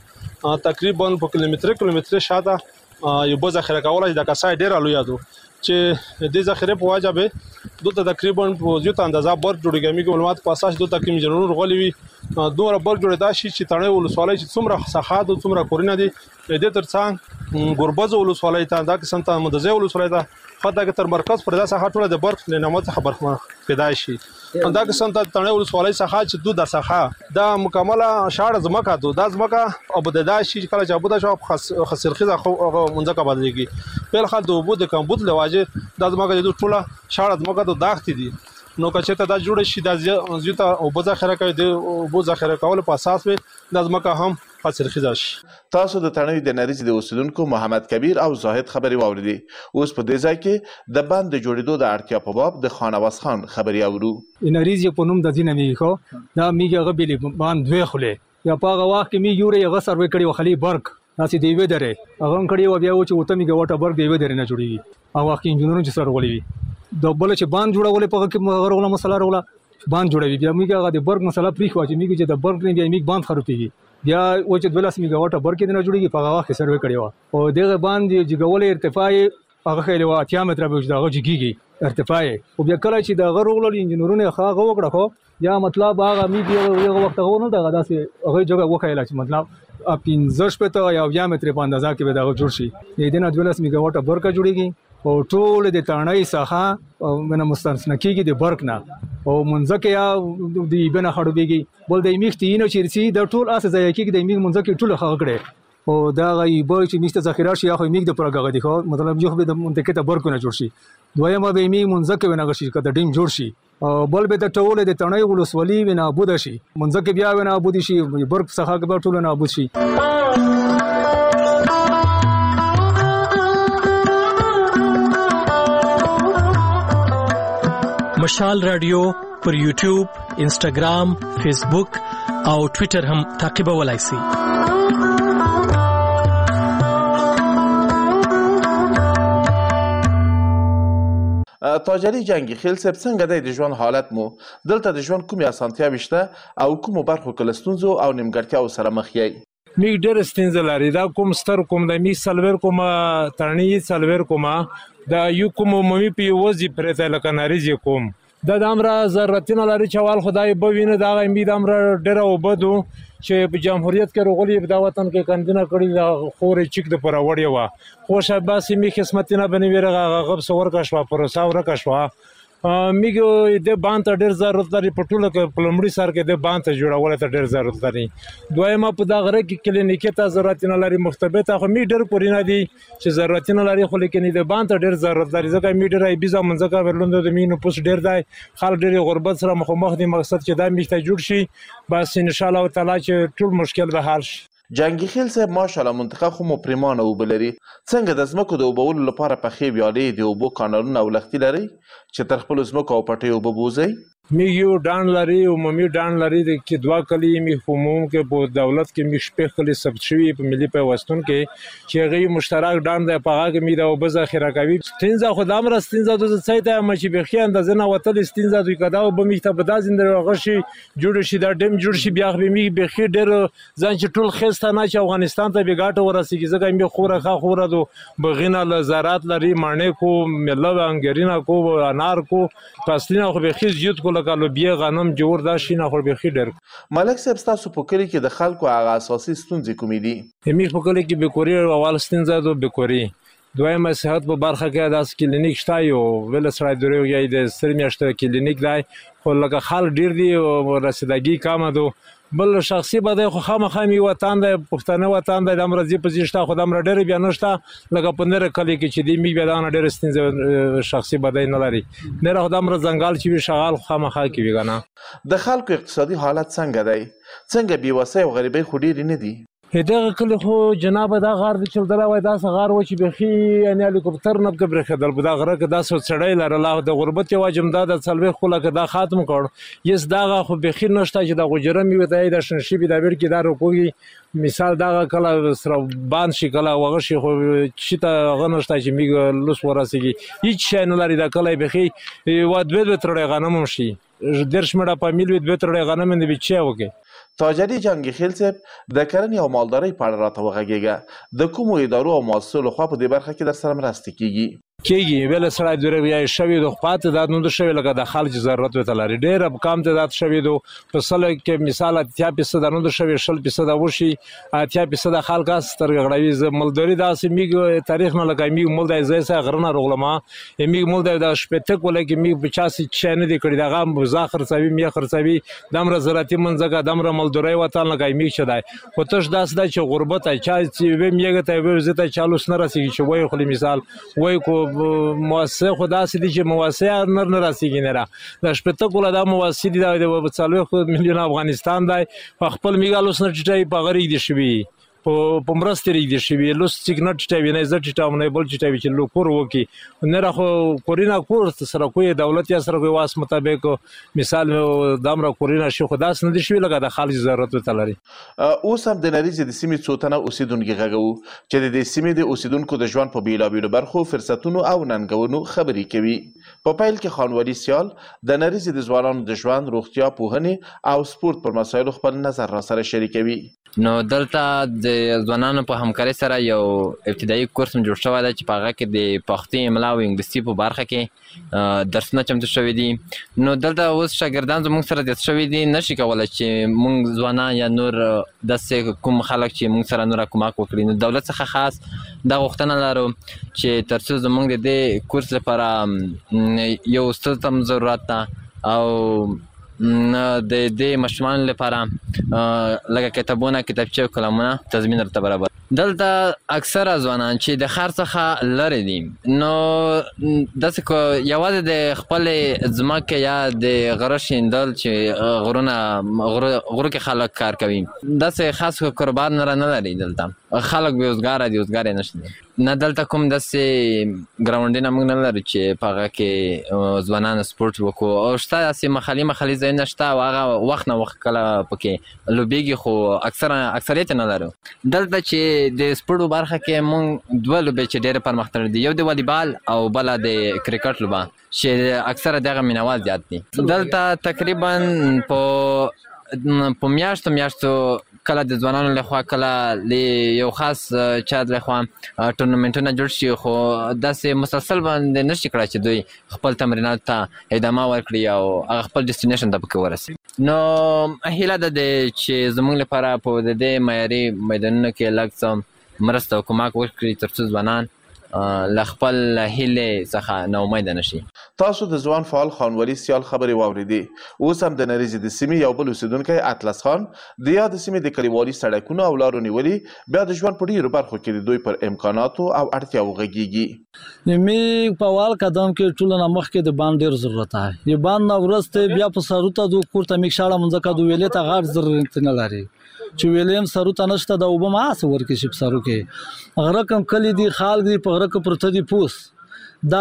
تقریبا په کیلومتر شاته یو بل ذخیره کولای د کسای ډیر لوی یادو چې د ذخیره په واجب دلته تقریبا په یو اندازه برق جوړیږي موږ معلومات په اساس دوه تکیم جنونو غولي وي دوه برق جوړیدا شي چې تڼې ولسوالۍ چې څومره سخات او څومره کورونه دي د ترڅنګ ګوربز ولسوالۍ ته دا قسم ته مدزه ولسوالۍ ته خاطر تر مرکز پر داسه خاطر د برق نعمت خبر پیدا شي دا قسم ته تڼې ولسوالۍ څخه چې دوه څخه دا مکمله شاړه زمکه ده د زمکه او د داشي کله چې ابو د شو خسرخیزه منځکه بدلېږي په خاطر د ابو د کمبود لواجه د زمکه د ټوله شاړه زمکه د داغتي دي نو که ته دا جوړ شي د زیاته او بذخیره کوي د بو ذخیره کول په اساس به د زمکه هم خسرخیزه شي تاسو د تڼۍ د نریز د اوسیدونکو محمد کبیر او زاهد خبري واوریدي اوس په دې ځای کې د بند جوړېدو د اړتیا په باب د خانواس خان خبري اورو نریز په نوم د ځینې میخو دا میګه غبلې باند دوی خله یا په واخ کې می یوري غ سروي کړي وخلي برق ناسي دی وې درې هغه کړي و بیا و چې وته میګه وټه برق دی وې درې نه جوړيږي او واخ کې انجنیرونو چې سره ولوي د بل چې باند جوړول په کې غرغله مسله وروله باند جوړوي بیا میګه د برق مسله پریخ واچي میګه چې د برق نه بیا میګ باند خرابېږي بیا و چې 12 میگا واټ برکې نه جوړیږي په هغه کې سروې کړی و او دغه باندې جګول ارتفاع هغه خېلو 80 متره به دغه جګیږي ارتفاع او بیا کله چې د غرغلو انجنیرونو هغه وکړه خو یا مطلب هغه میږي یو وخت غوونه دغه داسې هغه جګه وکړه چې مطلب 15 پته یا 20 متره په اندازه کې به دغه جوړ شي د دې نه 12 میگا واټ برکه جوړیږي او ټول د تڼۍ څخه منه مستثنا کیږي د برق نه او منځکه یا د بنا خړوبېږي بل د میختینو چیرسي د ټول اساس ځای کې د میګ منځکه ټول خغ کړي او دا غي به چې میسته ذخیره شي خو میګ د پرګه دي خو مطلب یو به د منطقه ته برق نه جوړ شي دویمه به میګ منځکه ونه غشي کده ډیم جوړ شي بل به د ټول د تڼۍ ولسوالۍ ونه ابود شي منځکه بیا ونه ابود شي برق څخه به ټول نه ابود شي مشال رادیو پر یوټیوب، انسټاګرام، فیسبوک او ټوئیټر هم تعقیبولای شئ. تاجري جنگي خیل سب څنګه د ژوند حالت مو دلته د ژوند کومه اسانتیاوي شته او کومو برخو کلستونزو او نیمګړتیاو سره مخ یې میګ ډېر ستونزې لري دا کوم ستر کوم د می سلور کوم ترنی سلور کوم دا یو کوم ممی په وځي پرته لکه ناریزي کوم دا د امر ضرورتونه لري چوال خدای به ویني دا امید امر ډېر وبدو چې په جمهوریت کې رغولي په وطن کې کندنه کړی دا خورې چیک د پر وړي وا خو شاباسي می خدمتونه بنويره غب سور کا شوا پر ساور کا شوا میګو د باند ډېر ضرورت لري په ټوله کې پلمړي سر کې د باند جوړول ته ډېر ضرورت لري دویمه په دا غره کې کلینیکي ته ضرورت نه لري مختبه خو می ډېر پورینه دي چې ضرورت نه لري خو لیکن د باند ډېر ضرورت لري ځکه می ډېر ایبیزا منځکه ورلوند د مینو پوس ډېر دی خل ډېر غربت سره مخ دي مقصد چې دا میشته جوړ شي بس ان شاء الله تعالی چې ټول مشکل به حل شي. جنگي خیل صاحب ماشاءالله منطقه خو مو پریمانه وبلري څنګه د زمکو د وبولو لپاره پخې ویالې د وبو کانالونه او لختي لري چې تر خپل زمکو او پټي وبوزي میو ډان لري او ممی ډان لري د کې دوا کلی می فهموم کې په دولت کې می شپې کلی ثبت شوی په ملي پیوستون کې چې غي مشترک ډان د پاغه کې می د وبذخیره کوي ستینځه خدام را ستینځه د څه ته مچ به خي اندازه نه وتل ستینځه دوی کدا او به می ته بدا زنده غشي جوړ شي دا ډیم جوړ شي بیا به می به خي ډېر ځان چې ټول خسته نه چې افغانستان ته به ګاټه ورسیږي ځکه می خوره دو بغینا لزارات لري مانې کو مله انګرینا کو انار کو پاسلینا خو به خي زیات لکه بیا غنم جوړ دا شي نه خو به خې ډېر ملک صاحب تاسو په کلی کې د خلکو هغه اساسي ستونزې کومې دي می په کلی کې بکوري اول ستونزه ده بکوري دویمه صحت په برخه کې داس کلینیک شته یو ول سره درو یی د سر میاشته کلینیک دی خو لکه خل ډېر دی او رسیدګي کم ده بل شخصي بده خو خامخامي وطن د پښتنه وطن د امرزي پزیشته خو د امر ډېر بیا نشته لکه پندره کلی کې چې دی می بیا د ډېر ستنځ شخصي بده نه لري نه خو د امر زنګال چې وی شغال خامخا کې ویګنه د خلکو اقتصادي حالت څنګه دی څنګه بيوسه او غریبي خو ډېر نه دي هدغه کله خو جناب دا غار د چلدره وای دا غار و چې بخي یعنی هلیکوپټر نه کبره خدل بدا غره کې دا سړی لره الله د غربت واجب دا څلوي خو لکه دا ختم کړ یس دا خو بخي نشته چې دا غجره می وته د شنشي بي دا ور کې دا روکوي مثال دا کله سره باند شي کله وغه شي خو چې ته غنشته چې میګ لوس ورسیږي هیڅ شي نه لري دا کله بخي و دوه ترړې غنم شي 10 مړه فامیل وي 2 غنم نه بچي وکي تاجري جنگخیل صاحب د کرنې او مالدارۍ په اړه راته وغږیږه د کومو ادارو او مؤسسو لخوا په دې برخه کې در سره مرسته کیږي ویل سړی دوره بیا شوی د پاتې د نو شوی لکه د خلک ضرورت وته لري ډېر اب کم تعداد شوی دو په سل کې مثال 80% د نو شوی 60% وشي 80% خلک استر غړوي ز مالداري داسې میګ تاریخ نه لګای میګ مول د ځای سره غرنه رغلما میګ مول د شپته کوله کې میګ 50 چانه دي کړي دغه مزاخر سوي می خرڅوي دمر زراعتي منځګه دمر مالداري وطن لګای میګ شدای خو تش داس د چې غربت چا چې و میګ ته و زته چالو سن راسي چې وای خو مثال وای کو مواسسه خدا سې دي چې مواسسه نه راسيږي نه را د شپته کوله د مواسسه دي د 40 میلیون افغانستان دی خپل میګالوس نه ټټي په غریق دي شوی په مرستې ریږدي شوي لوس سیګنټ ټیټوي نه زه ټیټوم نه بل ټیټوي چې لو کور وکي نه راخو کورینا کور سره کوی دولت یا سره کوی واس مطابق مثال دامره کورینا شي خداس نه دي شوي لګا د خالص ضرورت تلري اوس هم د نریزې د سیمې څو تنه اوسیدونکي غږو چې د دې سیمې د اوسیدونکو د ژوند په بیلابیلو برخو فرصتونو او ننګونو خبرې کوي په پیل کې خانوالي سیال د نریزې د ځوانانو د ژوند روغتیا پوهنې او سپورت پر مسایلو خپل نظر را سره شریکوي نو دلته د ځوانانو په همکارۍ سره یو ابتدایي کورس جوړ شوی دی چې په هغه کې د پښتو املا او انګلیسي په برخه کې درسونه چمتو شوي دي نو دلته اوس شاګردان زموږ سره زیات شوي دي نشي کولی چې موږ ځوانان یا نور داسې کوم خلک چې موږ سره نوره کمک وکړي نو دولت څخه خاص دا غوښتنه لرو چې تر څو زموږ د دې کورس لپاره یو استاد ته ضرورت ده او د دې ماشومانو لپاره لکه کتابونه کتابچې او قلمونه تضمین ورته برابر دلته اکثره ځوانان چې د ښار څخه لرې دي نو داسې یوازې د خپلې ځمکې یا د غره شیندل چې غرو کې خلک کار کوي داسې خاص کاروبار نه لري دلته خلک بېوزګاره دي وزګار یې نشته نه دلته کوم داسې ګراونډونه موږ نه لرو چې په هغه کې ځوانان سپورټ وکړو او شته داسې محلي ځایونه شته او هغه وخت نه وخت کله پکې لوبېږي خو اکثریت نه لرو دلته چې د سپورټو برخه کې موږ دوه لوبې چې ډېرې پرمختللې دي یو د والیبال او بله د کرکټ لوبه چې اکثره دغه مینوال زیات دي دلته تقریبا په میاشتو کله د ځوانانو لخوا کله له یو خاص چا لخوا ټورنمنټونه جوړ شي خو داسې مسلسل باندې نشي کړای چې دوی خپل تمرینات ته ادامه ورکړي او هغه خپل ډیسټینیشن ته پکې ورسي نو هیله ده چې زموږ لپاره په د دې معیاري میدانونو کې لږ څه مرسته او کومک وکړي تر څو ځوانان له خپل هیلې څخه ناامیده نشي تاسو د ځوان فعال خانوالي سیال خبرې واورېدې اوس هم د نریزې د سیمې یو بل اوسیدونکی اطلس خان د یاد سیمې د کلیوالي سړکونو او لارو نیولې بیا د ژوند په ډېرو برخو کې د دوی پر امکاناتو او اړتیاو غږیږي می په اول قدم کې ټول نه مخکې د باندې ډېر ضرورت دی یی باندې ورسته بیا په سروته د کورته میښاله منځکه د ویلې ته غاړ ضرورت نه لري چې ویلیم سروته نشته د وبم آس ورکه شپ سرو کې غره کم کلی دی خال دی په غره کې پرته دی پوس دا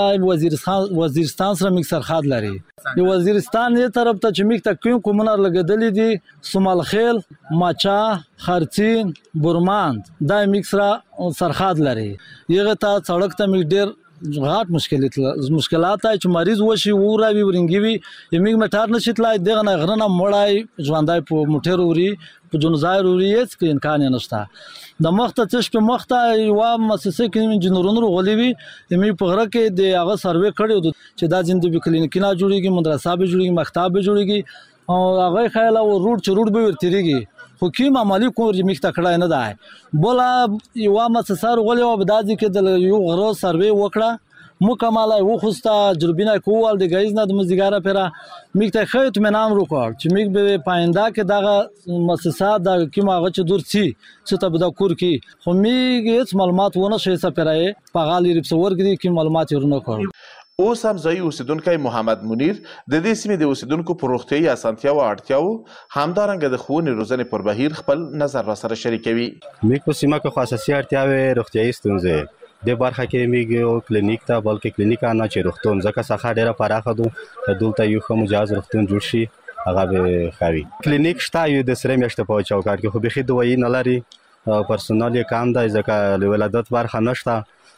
وزیرستان سره میک سرحد لري یو وزیرستان یې طرف ته چې میک تکوین کومنار لګیدلې دي سومال خیل ماچا خرچین برماند دا میک سره سرحد لري یغه ته سړک ته میک ډیر غاټ مشکلات چې مریض وشي وراوي ورنګوي یمیګ مټار نشیتلای دغه نه غرنه مړای ژوندای په موټر وري په جنزایر وري هیڅ امکان نشته د مخته تش په مخته یو مؤسسه کې انجنیرونو غولوي یمیګ په غره کې د هغه سروې کړی چې دا زندګي کلینیکونه جوړیږي مدرسه به جوړیږي مکتب به جوړیږي او هغه خیال او روډ به ورتيږي خو کی معمولی کور یمیګ تکړه نه ده بولا یو مؤسسه غولي او بدازي کې د یو غره سروې وکړه مکمل او خوستا جربینه کول د غیز نه د مزګاره پیرا میګ ته خیت منام وکړ چې میګ به پاینده کې دغه مؤسسه د کیما غچ دور سي چې ته د کور کې خو میګ هیڅ معلومات ونه شي سپرای په غالي رپسور کې کی معلومات ورنه کړ اوس هم ځای اوسیدونکی محمد منیر د دې سیمې د اوسیدونکو پر روغتیايي اسانتیا او اړتیاو همدارنګه د ښوونې روزنې پر بهیر خپل نظر را سره شریکوي میګ په سیمه کې خاصه اړتیاوې روغتیايي ستونزې د برخه کې میګ کلینیک ته بلکې کلینیک نه چې روغتون ځکه څخه ډیره پراخه ده دلته یو کوم جهاز روغتون جوړ شي هغه به خوي کلینیک شته یو د سره میاشته په چوکاټ کې خو به خې دوی نه لري پرسونل یې کم دی ځکه ولادت برخه نشته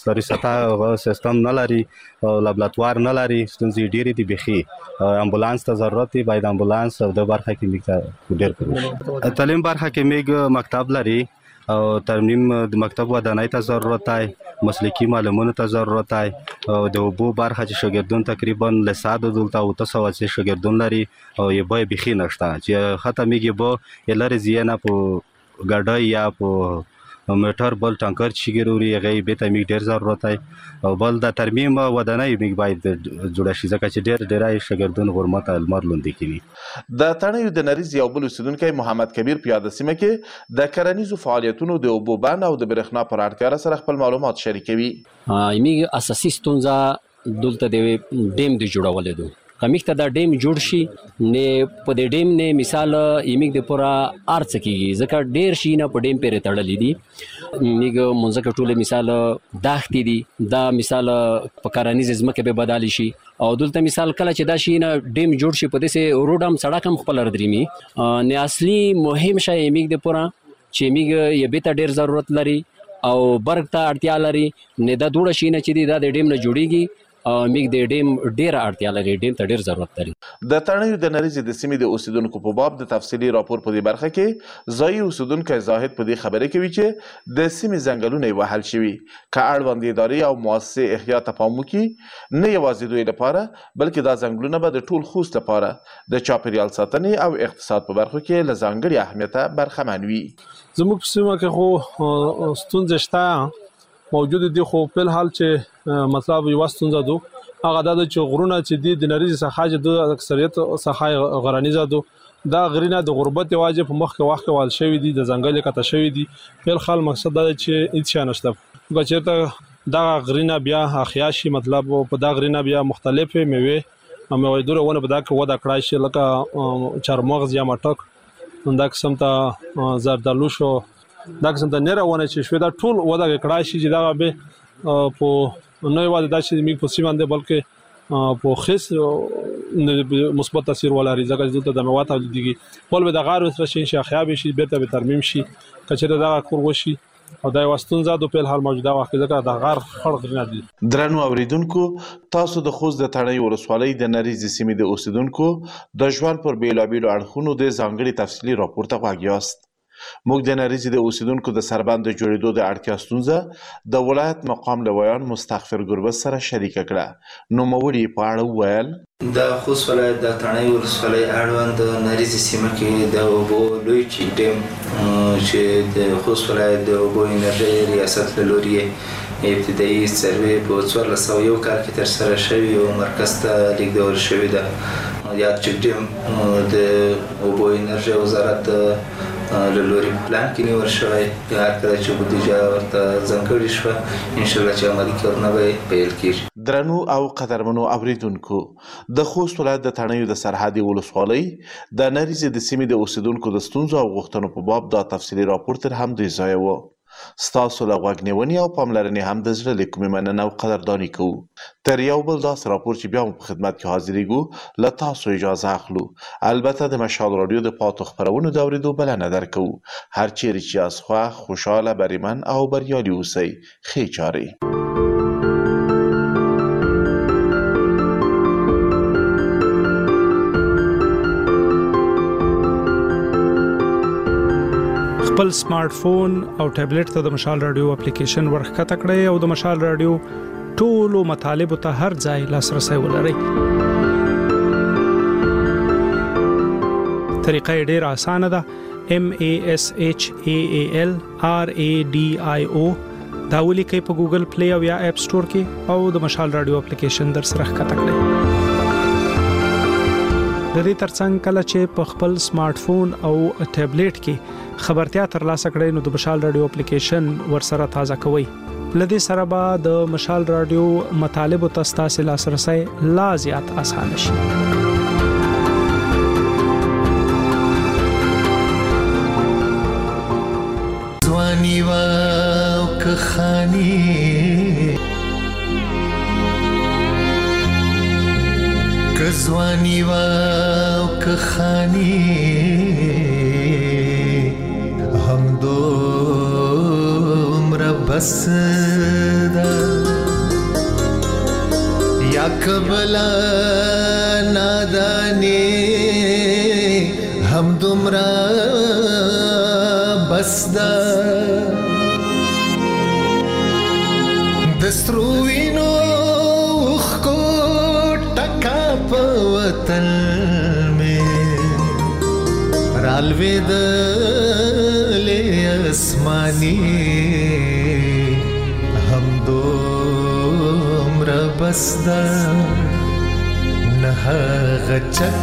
ستوري سطح سیستم نه لري او لابراتوار نه لري ستونزې ډېرې دي بخي امبولانس ته ضرورت دی باید امبولانس د برخه کې میګ ډېر کوي تعلیم برخه کې میګ مکتب لري او ترمیم د مکتب ودانۍ ته ضرورت دی مسلکی معلومونو ته ضرورت دی او د اوبو برخه چې شاګردون تقریبا له 100 دلته او 900 شاګردون لري او یې به بخي نشته چې خاطر میګ به لري زینا په ګاډي یا په موټر بل ټانکر چې ګروري هغه به ته میګ ډیر ضرورت دی او بل د ترمیم ودانۍ میګ باید جوړ شي ځکه چې ډیر شاګردون غرمت المر لوندې کړي د تڼیو د نریز یو بل اوسیدونکی محمد کبیر پیاده سیمه کې د کرنیزو فعالیتونو د اوبو بند او د برېښنا پر اړتیا سره خپل معلومات شریکوي. میګ اساسي ستونزه دلته د ډیم د جوړولو ده کمیخته دا ډیم جوړ شي نه په دې ډیم نه مثال ایمیګ د پورا ارڅ کیږي ځکه ډیر شي نه په ډیم پرې تړلې دي میګ مونږه ټوله مثال داختې دي دا مثال په کرنیز ځمکه به بدل شي او دلته مثال کله چې دا شي نه ډیم جوړ شي په دې روډم سړک هم خپل ردريمي نه اصلي مهم شی ایمیګ د پورا چې میګ یې به ته ډیر ضرورت لري او برګ ته اړتیا لري نه دا دوړ شي نه چې دا د ډیم نه جوړيږي میګ د ډیم ډیر اړتیا لري ډیم ته ډیر ضرورت لري. د تڼیو د نریز د سیمې د اوسیدونکو په باب د تفصیلي راپور په دې برخه کې ځایي اوسیدونکو زاهد په دې خبره کوي چې د سیمې ځنګلونه وهل شوي که اړوند ادارې او مؤسسې احیا ته پام وکړي نه یوازې دوی لپاره بلکې دا ځنګلونه به د ټول خوست لپاره د چاپیریال ساتنې او اقتصاد په برخو کې له ځانګړي اهمیته برخمن وي. زموږ په سیمه کې خو ستونزې شته موجود دي خو په حال چې مطلب یو ستونزه ده هغه د غرونه چې د نریز څخه د اکثریت څخه غرانیزه ده دا غرینه د غربت واجب په مخ کې واخ وال شوی دي د ځنګل کته شوی دي په خال مقصد دا چې هیڅ نشته چې دا غرینه بیا اخیاشي مطلب په دا غرینه بیا مختلفه میوه مویدور ونه په دا کې ودا کړای شي لکه چارمغز یا مټک دا قسم ته زردالو شو دا قسم ته نه راونه چې شوی دا ټول ودا کړای شي چې دا به په نوې واده دا چې میګ په سیمه ده بلکې په خاص مثبت تاثیر ولري ځکه چې د مواد تولیديږي په لور د غار سره شي خیاب شي بیرته به ترمیم شي کچره دا کور وشي او دا واستونزه د په حال موجوده وخت ځکه د غار خړ غرنه دي. درنو اوریدونکو تاسو د خوست د تڼیو ولسوالۍ د نریز سیمې د اوسیدونکو د ژوند پر بیلابیلو اړخونو د ځانګړي تفصیلي راپور ته غوږ یاست. موږ د نریز د اوسیدونکو د سربند جوړېدو د اړتیا ستونزه د ولایت مقام لویان مستغفر ګربز سره شریک کړه نو موري په اړه وویل د خوست ولایت د تڼیو ولسوالۍ اړوند د نریز سیمه کې د اوبو لوی چک ډیم چې د خوست ولایت د اوبو انرژي ریاست له لوري ابتدایي سروې په 1401 کال کې ترسره شوی او مرکز ته لیږدول شوی ده یا چک ډیم د اوبو انرژي وزارت له لوري پلان کې نیول شوی د هر کله چې بودیجه ورته ځانګړې شوه انشاءالله چې عملي کارونه به پیل کیږي. درنو او قدرمنو اوریدونکو د خوست ولایت د تڼیو د سرحدي ولسوالۍ د نریز د سیمې د اوسیدونکو د ستونزو او غوښتنو په باب دا تفصیلي راپور تر همدې ځایه و. ستاسو له غوږ نیونې او پاملرنې هم د زړه له کومې مننه او قدرداني کوو. تر یو بل داسې راپور چې بیا مو په خدمت کې حاضرېږو له تاسو اجازه اخلو. البته د مشال راډیو د پاتو خپرونو د اورېدو بلنه درکوو. هر چیرې چې یاست خوښ خوشحاله بریمن او بریالي اوسئ. ښې چارې. خپل سمارټ فون او ټابلیټ ته د مشال رادیو اپلیکیشن ورخکته کړئ او د مشال رادیو ټولو مطالبه ته هر ځای لاسرسي ولرئ. طریقه ډیره اسانه ده. MASHAAL RADIO دا ولیکئ په ګوګل پلی او یا اپ سٹور کې او د مشال رادیو اپلیکیشن در سره ښکته کړئ. د دې ترڅنګ کله چې په خپل سمارټ فون او ټابلیټ کې خبرتیا ترلاسه کړئ نو د مشال رادیو اپلیکیشن ورسره تازه کوئ. لدې سره به د مشال رادیو مطالب او تاسو لاسرسي لا زیات اسانه شي. ځواني واو که خاني ځواني واو که خاني هم دومره بس ده یا کبلا نادانی هم دومره بس ده د سرو وینو اوښکو ټکا په وطن مې رالوېدلې اسماني هم دومره بس ده نه هغه چک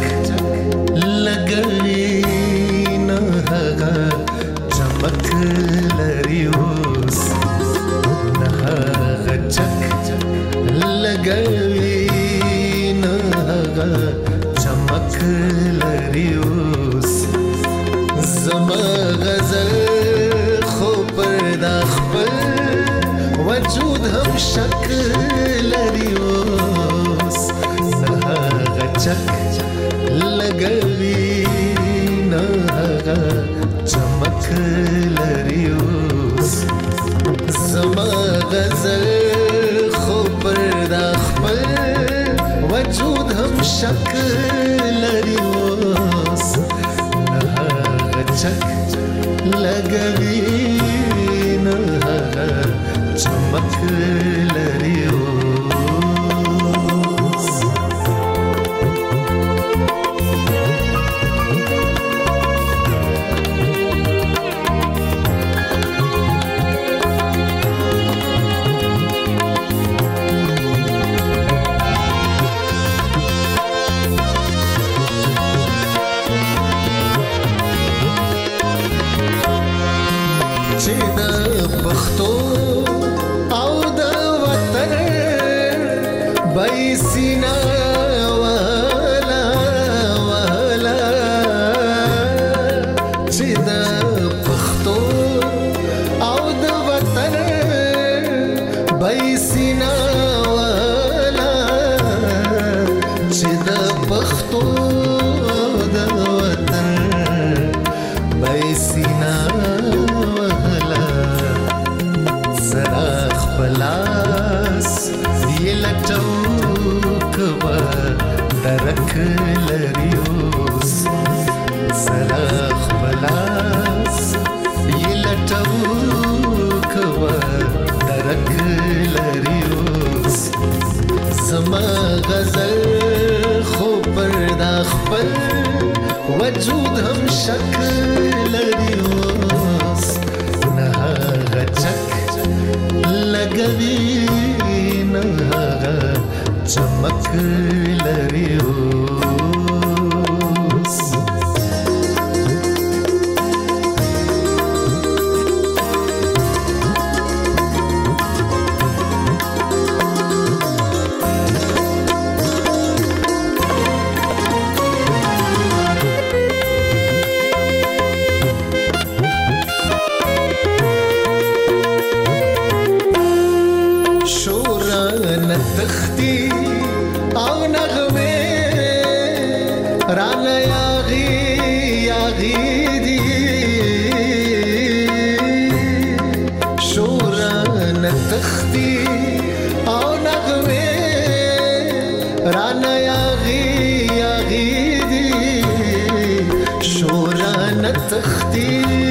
لګوي نه هغه چمک لري اوس نه هغه چک لګوي نه هغه چمک لري اوس زما غزل خو پر دا خپل وجود هم شک لري اوس نه هغه چک لګوي نه هغه چمک لري اوس زما غزل خو پر دا خپل وجود هم شک لري اوس نه هغه چک لګوي نه هغه چمک لري اوس چې د پښتو او د وطن بایسینا والا والا چې د پښتو او د وطن بایسینا والا چې د پښتو د وطن بایسینا پلاس یہ لټو کوا درک لري اوس سلاخ پلاس یہ لټو کوا درک لري اوس زما غزل خو پر دا خپل وجود هم شک لري اوس نه هغه چک لګوي نه هغه چمک لري اوس تختی او نغمه رانا یاغی دی شوران تختی او نغمه رانا یاغی دی شوران تختی